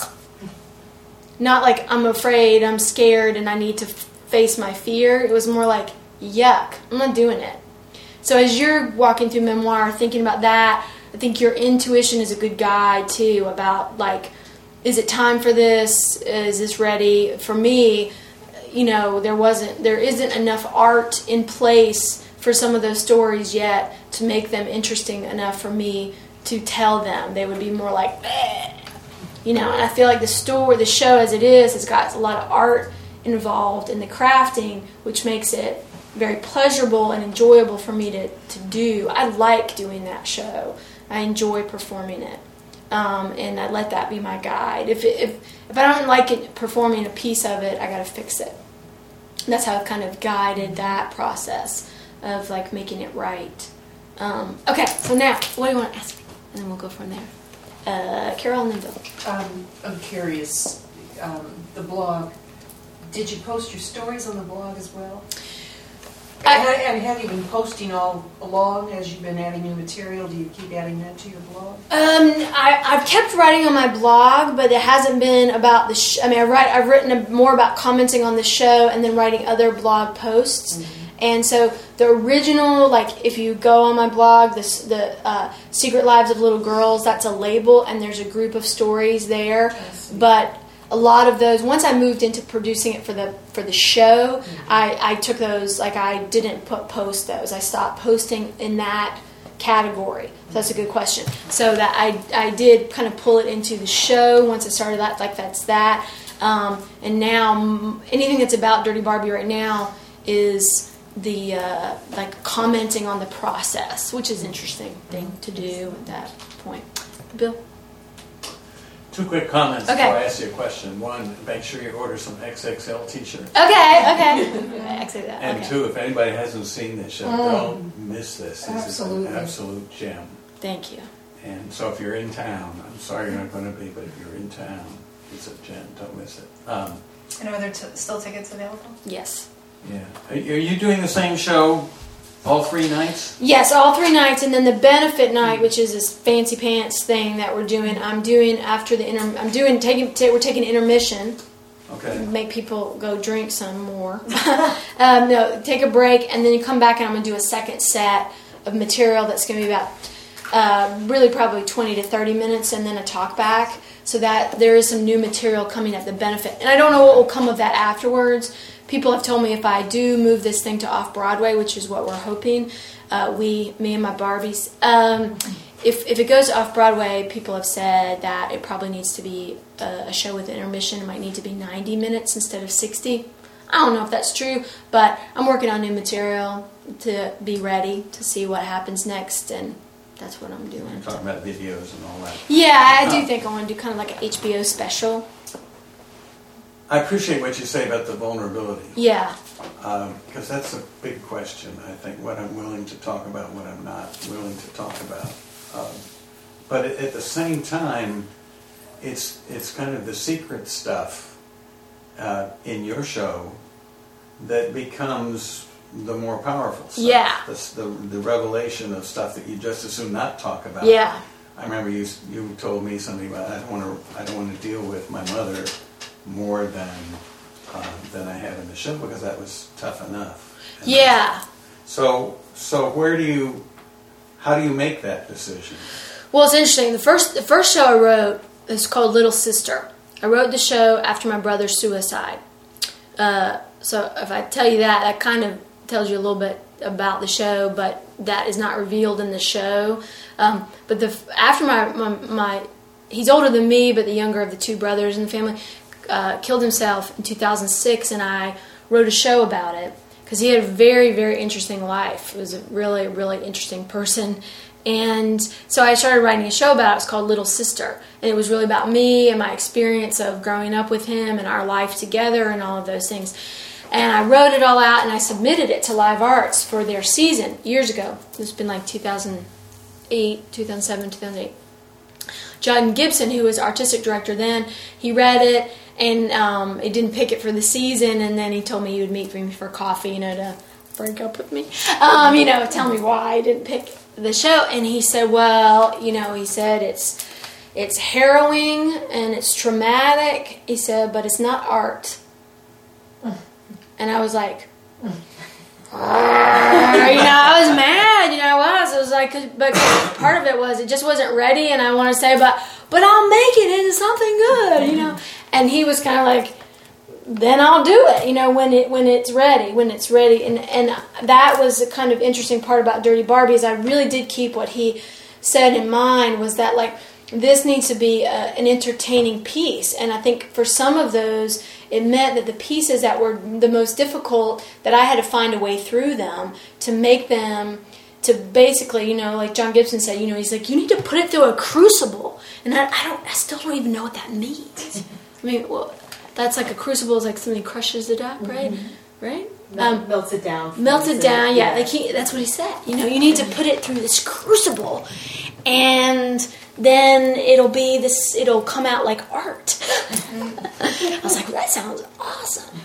Not like I'm afraid, I'm scared, and I need to face my fear. It was more like, yuck, I'm not doing it. So as you're walking through memoir, thinking about that, I think your intuition is a good guide, too, about, like, is it time for this? Is this ready? For me, you know, there wasn't, there isn't enough art in place for some of those stories yet to make them interesting enough for me to tell them. They would be more like, bleh. You know, and I feel like the story, the show as it is, has got a lot of art involved in the crafting, which makes it very pleasurable and enjoyable for me to, to do. I like doing that show. I enjoy performing it, um, and I let that be my guide. If, it, if if I don't like it, performing a piece of it, I got to fix it. And that's how I've kind of guided that process of like making it right. Um, okay, so now what do you want to ask me, and then we'll go from there. Uh, Carol and then Bill. Um, I'm curious. Um, the blog. Did you post your stories on the blog as well? I, and have you been posting all along as you've been adding new material? Do you keep adding that to your blog? Um, I, I've kept writing on my blog, but it hasn't been about the. Sh- I mean, I write. I've written a, more about commenting on the show and then writing other blog posts. Mm-hmm. And so the original, like if you go on my blog, this the uh, Secret Lives of Little Girls, that's a label, and there's a group of stories there. But a lot of those, once I moved into producing it for the for the show, mm-hmm. I, I took those, like I didn't put post those. I stopped posting in that category. So that's a good question. So that I I did kind of pull it into the show once I started that, like that's that. Um, and now anything that's about Dirty Barbie right now is the uh, like commenting on the process, which is an interesting thing to do at that point. Bill? Two quick comments Okay. before I ask you a question. One, make sure you order some X X L t-shirts. Okay, okay. I say that. And okay. two, if anybody hasn't seen this show, Mm. don't miss this. This Absolutely. is an absolute gem. Thank you. And so if you're in town, I'm sorry you're not going to be, but if you're in town, it's a gem. Don't miss it. Um, And are there t- still tickets available? Yes. yeah. Are, are you doing the same show all three nights? Yes, all three nights, and then the benefit night, which is this fancy pants thing that we're doing. I'm doing after the inter. I'm doing taking. T- we're taking intermission. Okay. Make people go drink some more. um, no, take a break, and then you come back, and I'm gonna do a second set of material that's gonna be about uh, really probably twenty to thirty minutes, and then a talk back. So that there is some new material coming at the benefit, and I don't know what will come of that afterwards. People have told me if I do move this thing to off Broadway, which is what we're hoping, uh, we, me and my Barbies, um, if if it goes off Broadway, people have said that it probably needs to be a, a show with intermission. It might need to be ninety minutes instead of sixty. I don't know if that's true, but I'm working on new material to be ready to see what happens next, and that's what I'm doing. You're talking about videos and all that. Yeah, I do think I want to do kind of like an H B O special. I appreciate what you say about the vulnerability. Yeah. Because that's a big question, I think, what I'm willing to talk about, what I'm not willing to talk about. Um, but at, at the same time, it's it's kind of the secret stuff uh, in your show that becomes the more powerful stuff. Yeah. The, the, the revelation of stuff that you just as soon not talk about. Yeah. I remember you you told me something about I don't want to I don't want to deal with my mother more than uh, than I have in the show because that was tough enough. And Yeah. So so where do you how do you make that decision? Well, it's interesting. The first the first show I wrote is called Little Sister. I wrote the show after my brother's suicide. Uh, so if I tell you that, that kind of tells you a little bit about the show, but that is not revealed in the show. Um, but the after my, my my he's older than me, but the younger of the two brothers in the family uh, killed himself in two thousand six, and I wrote a show about it because he had a very very interesting life. He was a really really interesting person. And so I started writing a show about it. It was called Little Sister. And it was really about me and my experience of growing up with him and our life together and all of those things. And I wrote it all out and I submitted it to Live Arts for their season years ago. It's been like two thousand eight, two thousand seven, two thousand eight. John Gibson, who was artistic director then, he read it and um, he didn't pick it for the season. And then he told me he would meet me for coffee, you know, to break up with me. Um, you know, tell me why I didn't pick the show. And he said, well, you know, he said it's it's harrowing and it's traumatic. He said, but it's not art. And I was like, you know, I was mad, you know, I was. I was like, but part of it was it just wasn't ready, and I want to say, but but I'll make it into something good, you know. And he was kind of like, then I'll do it, you know, when it when it's ready, when it's ready. And and that was a kind of interesting part about Dirty Barbie is I really did keep what he said in mind was that like this needs to be a, an entertaining piece. And I think for some of those, it meant that the pieces that were the most difficult, that I had to find a way through them to make them, to basically, you know, like John Gibson said, you know, he's like, you need to put it through a crucible. And I, I don't, I still don't even know what that means. I mean, well, that's like a crucible is like somebody crushes it up, right? Mm-hmm. Right? Um, melts it down. Melts it down, yeah. Like he, that's what he said. You know, you need to put it through this crucible, and then it'll be this. It'll come out like art. I was like, that sounds awesome.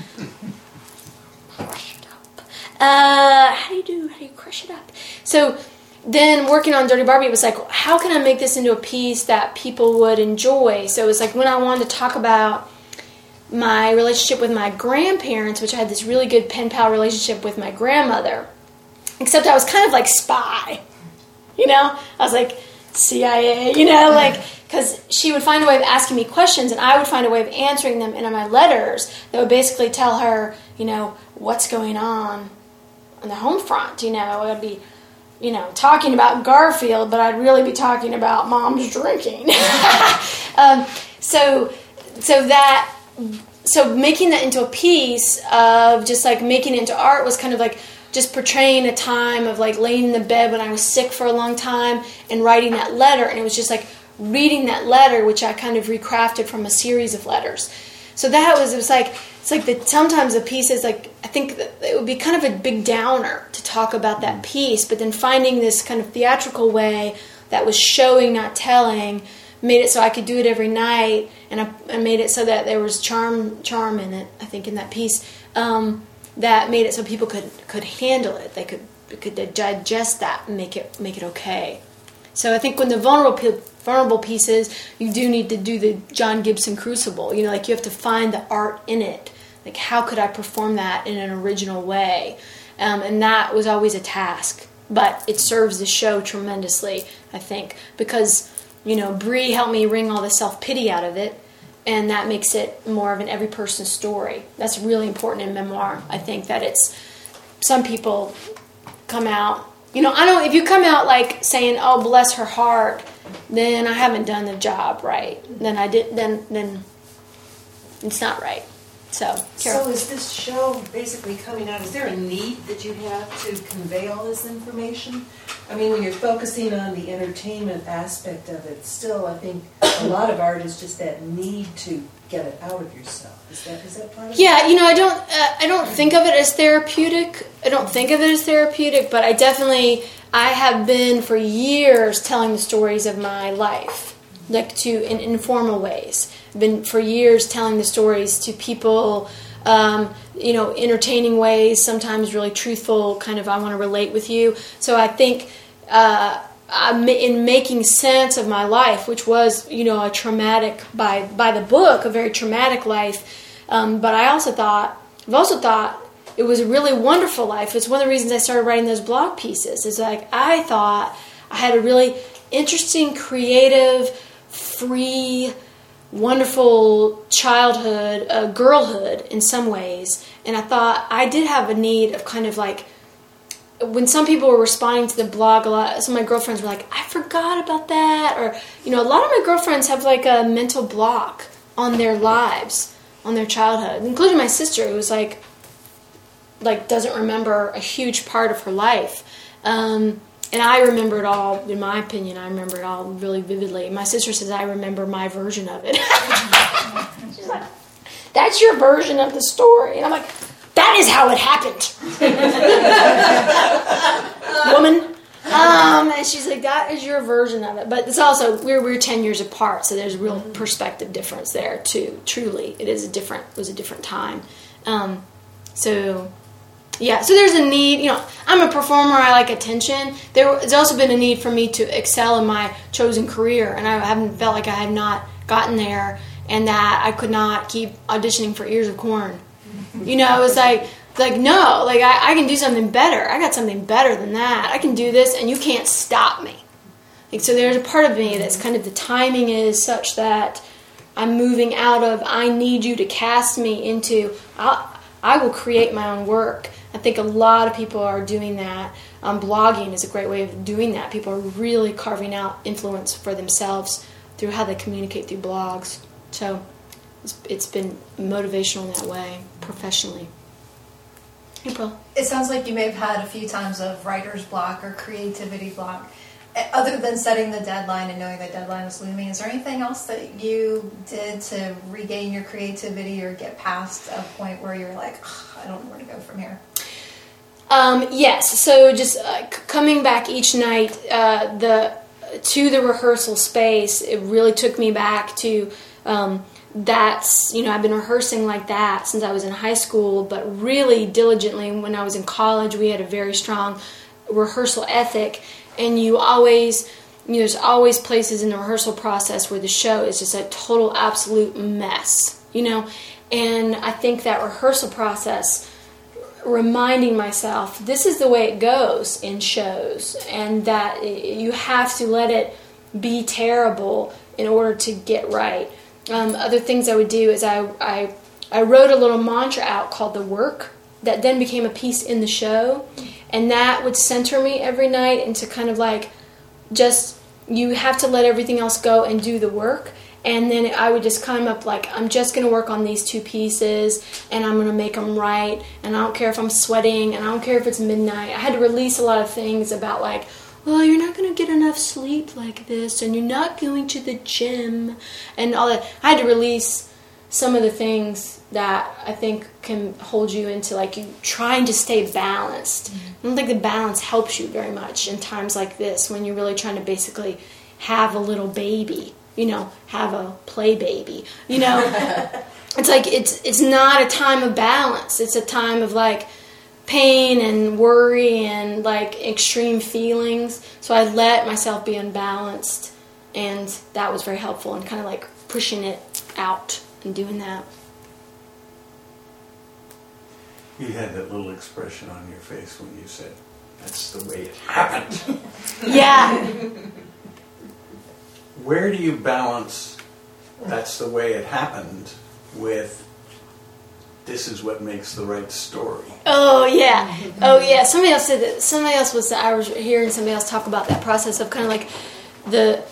Crush it up. Uh, how do you do? How do you crush it up? So then working on Dirty Barbie, it was like, how can I make this into a piece that people would enjoy? So it was like when I wanted to talk about my relationship with my grandparents, which I had this really good pen pal relationship with my grandmother, except I was kind of like Spy, you know? I was like C I A, you know, like, because she would find a way of asking me questions and I would find a way of answering them in my letters that would basically tell her, you know, what's going on on the home front, you know? I'd be, you know, talking about Garfield, but I'd really be talking about mom's drinking. um, so, so that... So making that into a piece of just like making it into art was kind of like just portraying a time of like laying in the bed when I was sick for a long time and writing that letter. And it was just like reading that letter, which I kind of recrafted from a series of letters. So that was, it was like, it's like the, sometimes the piece is like, I think that it would be kind of a big downer to talk about that piece, but then finding this kind of theatrical way that was showing, not telling, made it so I could do it every night, and I, I made it so that there was charm charm in it, I think, in that piece, um, that made it so people could, could handle it. They could could digest that and make it make it okay. So I think when the vulnerable vulnerable pieces, you do need to do the John Gibson crucible. You know, like you have to find the art in it. Like, how could I perform that in an original way? Um, and that was always a task. But it serves the show tremendously, I think, because, you know, Bree helped me wring all the self-pity out of it, and that makes it more of an every person story. That's really important in memoir. I think that it's, some people come out, you know, I don't, if you come out like saying, oh, bless her heart, then I haven't done the job right. Then I did, then, then it's not right. So, Carol. So is this show basically coming out, is there a need that you have to convey all this information? I mean, when you're focusing on the entertainment aspect of it, still I think a lot of art is just that need to get it out of yourself. Is that, is that part of it? Yeah, you know, I don't, uh, I don't think of it as therapeutic. I don't think of it as therapeutic, but I definitely, I have been for years telling the stories of my life, like to, in informal ways. I've been for years telling the stories to people, um, you know, entertaining ways, sometimes really truthful, kind of, I want to relate with you. So I think uh, I'm in making sense of my life, which was, you know, a traumatic, by by the book, a very traumatic life. Um, but I also thought, I've also thought it was a really wonderful life. It's one of the reasons I started writing those blog pieces. Is like, I thought I had a really interesting, creative, free, wonderful childhood, uh, girlhood in some ways. And I thought I did have a need of kind of like, when some people were responding to the blog, a lot, some of my girlfriends were like, I forgot about that. Or, you know, a lot of my girlfriends have like a mental block on their lives, on their childhood, including my sister, who was like, like doesn't remember a huge part of her life. Um, And I remember it all, in my opinion, I remember it all really vividly. My sister says I remember my version of it. She's like, that's your version of the story. And I'm like, that is how it happened. Woman. Um, and she's like, that is your version of it. But it's also, we're we're ten years apart, so there's a real perspective difference there, too. Truly, it is a different, it was a different time. Um, so... Yeah, so there's a need, you know, I'm a performer, I like attention. There's also been a need for me to excel in my chosen career, and I haven't felt like I had not gotten there, and that I could not keep auditioning for Ears of Corn. You know, it was like, like no, like I, I can do something better. I got something better than that. I can do this, and you can't stop me. Like, so there's a part of me that's kind of, the timing is such that I'm moving out of, I need you to cast me into, I'll, I will create my own work. I think a lot of people are doing that. Um, blogging is a great way of doing that. People are really carving out influence for themselves through how they communicate through blogs. So it's, it's been motivational in that way, professionally. April? It sounds like you may have had a few times of writer's block or creativity block. Other than setting the deadline and knowing the deadline was looming, is there anything else that you did to regain your creativity or get past a point where you're like, oh, I don't know where to go from here? Um, yes. So just uh, c- coming back each night uh, the to the rehearsal space, it really took me back to um, that's, you know, I've been rehearsing like that since I was in high school, but really diligently when I was in college, we had a very strong rehearsal ethic. And you always, you know, there's always places in the rehearsal process where the show is just a total, absolute mess, you know. And I think that rehearsal process, reminding myself, this is the way it goes in shows, and that you have to let it be terrible in order to get right. Um, other things I would do is I, I, I wrote a little mantra out called The Work that then became a piece in the show. And that would center me every night into kind of like, just, you have to let everything else go and do the work. And then I would just come up like, I'm just going to work on these two pieces, and I'm going to make them right. And I don't care if I'm sweating, and I don't care if it's midnight. I had to release a lot of things about like, well, you're not going to get enough sleep like this, and you're not going to the gym, and all that. I had to release some of the things that I think can hold you into, like, you trying to stay balanced. Mm-hmm. I don't think the balance helps you very much in times like this, when you're really trying to basically have a little baby, you know, have a play baby, you know. It's like, it's it's not a time of balance. It's a time of, like, pain and worry and, like, extreme feelings. So I let myself be unbalanced, and that was very helpful in kind of, like, pushing it out and doing that. You had that little expression on your face when you said, that's the way it happened. Yeah. Where do you balance that's the way it happened with this is what makes the right story? Oh, yeah. Oh, yeah. Somebody else said that. Somebody else was, I was hearing somebody else talk about that process of kind of like the,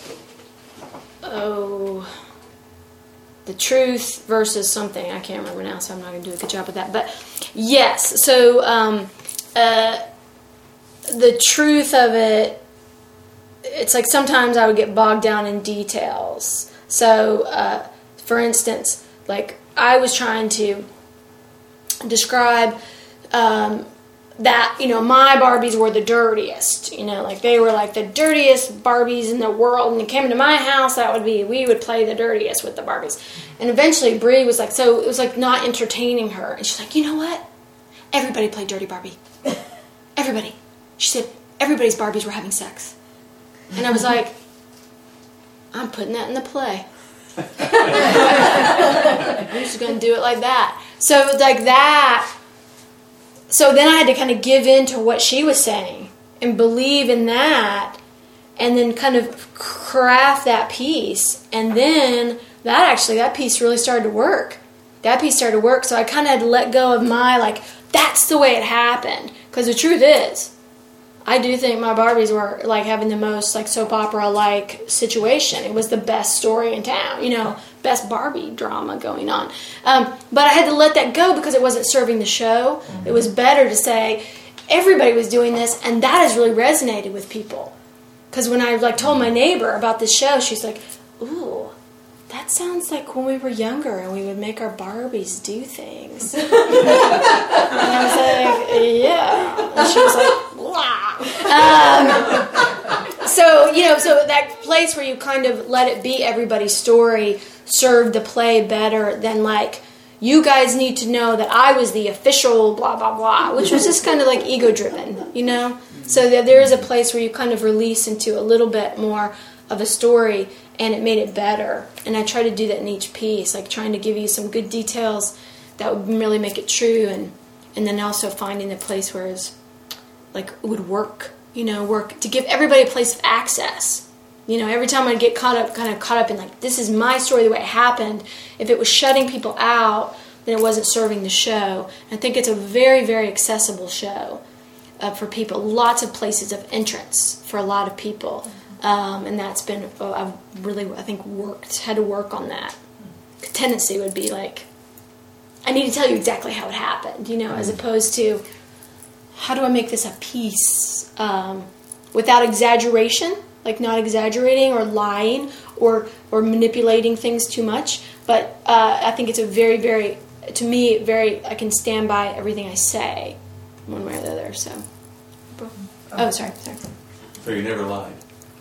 oh, the truth versus something. I can't remember now, so I'm not going to do a good job with that. But yes, so um, uh, the truth of it, it's like sometimes I would get bogged down in details. So, uh, for instance, like I was trying to describe um, that, you know, my Barbies were the dirtiest, you know, like they were like the dirtiest Barbies in the world, and they came to my house, that would be, we would play the dirtiest with the Barbies. And eventually Bree was like, so it was like not entertaining her, and she's like, you know what, everybody played Dirty Barbie. Everybody. She said, everybody's Barbies were having sex. And I was like, I'm putting that in the play. I'm just going to do it like that. So like that. So then I had to kind of give in to what she was saying and believe in that, and then kind of craft that piece. And then that actually, that piece really started to work. That piece started to work. So I kind of had to let go of my, like, that's the way it happened. Because the truth is, I do think my Barbies were like having the most like soap opera like situation. It was the best story in town, you know, best Barbie drama going on. Um, but I had to let that go because it wasn't serving the show. Mm-hmm. It was better to say everybody was doing this, and that has really resonated with people. Because when I like told my neighbor about this show, she's like, "Ooh, that sounds like when we were younger and we would make our Barbies do things." And I was like, yeah. And she was like, wow. Um, so, you know, so that place where you kind of let it be everybody's story served the play better than like, you guys need to know that I was the official blah, blah, blah, which was just kind of like ego-driven, you know? So that there is a place where you kind of release into a little bit more of a story, and it made it better. And I try to do that in each piece, like trying to give you some good details that would really make it true, and, and then also finding the place where it's like it would work, you know, work to give everybody a place of access. You know, every time I get caught up, kind of caught up in like, this is my story, the way it happened. If it was shutting people out, then it wasn't serving the show. And I think it's a very, very accessible show uh, for people. Lots of places of entrance for a lot of people. Um, and that's been, oh, I've really, I think, worked, had to work on that. Tendency would be like, I need to tell you exactly how it happened, you know, as opposed to, how do I make this a piece um, without exaggeration, like not exaggerating or lying or, or manipulating things too much. But uh, I think it's a very, very, to me, very, I can stand by everything I say, one way or the other, so. Oh, sorry, sorry. So you never lied?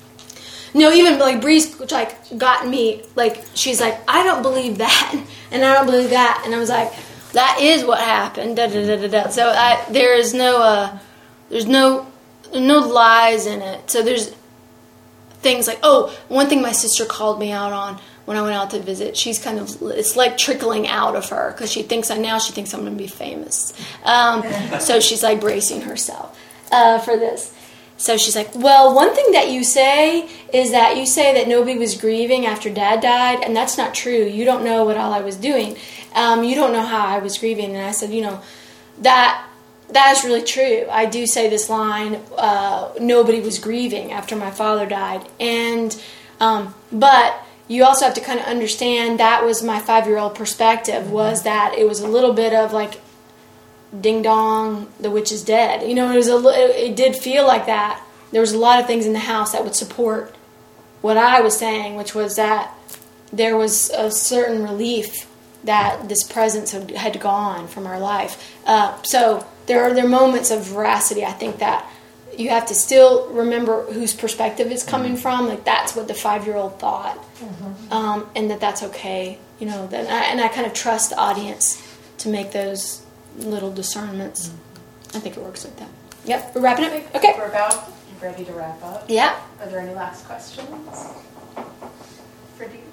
No, even like Bree's like got me, like she's like, I don't believe that, and I don't believe that, and I was like, that is what happened. Da da da da da. So I, there is no, uh, there's no, no lies in it. So there's things like, oh, one thing my sister called me out on when I went out to visit. She's kind of, it's like trickling out of her because she thinks I now she thinks I'm going to be famous. Um, so she's like bracing herself uh, for this. So she's like, well, one thing that you say is that you say that nobody was grieving after Dad died, and that's not true. You don't know what all I was doing. Um, you don't know how I was grieving. And I said, you know, that that is really true. I do say this line, uh, nobody was grieving after my father died. And um, but you also have to kind of understand that was my five-year-old perspective, was that it was a little bit of like, ding dong, the witch is dead. You know, it was a, it did feel like that there was a lot of things in the house that would support what I was saying, which was that there was a certain relief that this presence had, had gone from our life. Uh, so there are there are moments of veracity. I think that you have to still remember whose perspective it's coming from. Like that's what the five-year-old thought, mm-hmm. um, and that that's okay. You know, that I, and I kind of trust the audience to make those little discernments. Mm-hmm. I think it works like that. Yep, we're wrapping up. Okay, we're about ready to wrap up. Yeah. Are there any last questions? Freddie?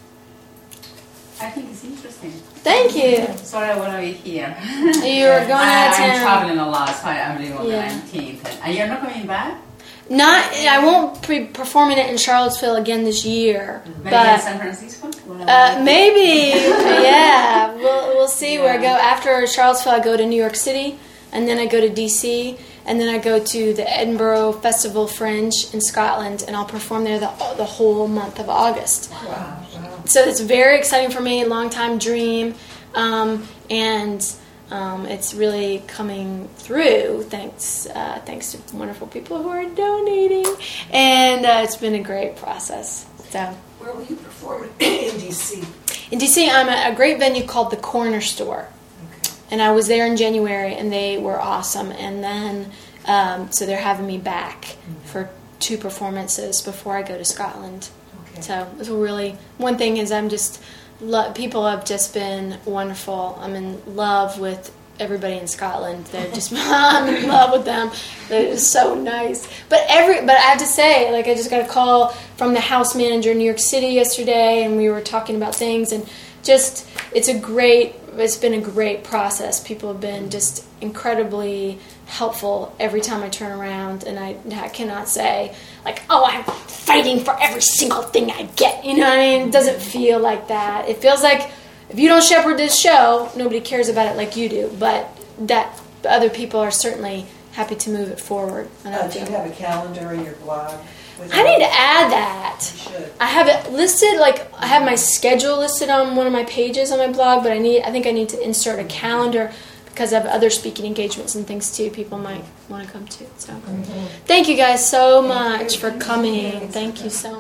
I think it's interesting. Thank you. Sorry I want to be here. You're going out of town. I'm traveling a lot, so I'm leaving on Yeah. the nineteenth. And you're not coming back? Not, I won't be performing it in Charlottesville again this year. Maybe but in San Francisco? Uh, maybe, yeah. We'll we'll see yeah. where I go. After Charlottesville, I go to New York City, and then I go to D C, and then I go to the Edinburgh Festival Fringe in Scotland, and I'll perform there the the whole month of August. Wow. wow. So it's very exciting for me, long time dream, um, and um, it's really coming through. Thanks, uh, thanks to wonderful people who are donating, and uh, it's been a great process. So. Where will you perform in D C? In D C, I'm at a great venue called the Corner Store. Okay. And I was there in January, and they were awesome. And then, um, so they're having me back mm-hmm. for two performances before I go to Scotland. Okay. So it's really, one thing is I'm just, lo- people have just been wonderful. I'm in love with everybody in Scotland. They're just, I'm in love with them. They're just so nice. But every, but I have to say, like, I just got a call from the house manager in New York City yesterday, and we were talking about things, and just, it's a great, it's been a great process. People have been just incredibly helpful every time I turn around, and I, I cannot say, like, oh, I'm fighting for every single thing I get. You know what I mean? It doesn't feel like that. It feels like, if you don't shepherd this show, nobody cares about it like you do. But that other people are certainly happy to move it forward. Uh, do you have a calendar in your blog? I need to add that. You should. I have it listed, like I have my schedule listed on one of my pages on my blog, but I need, I think I need to insert a calendar because I have other speaking engagements and things too. People might want to come to. So, mm-hmm. Thank you guys so much for coming. Thank you so much.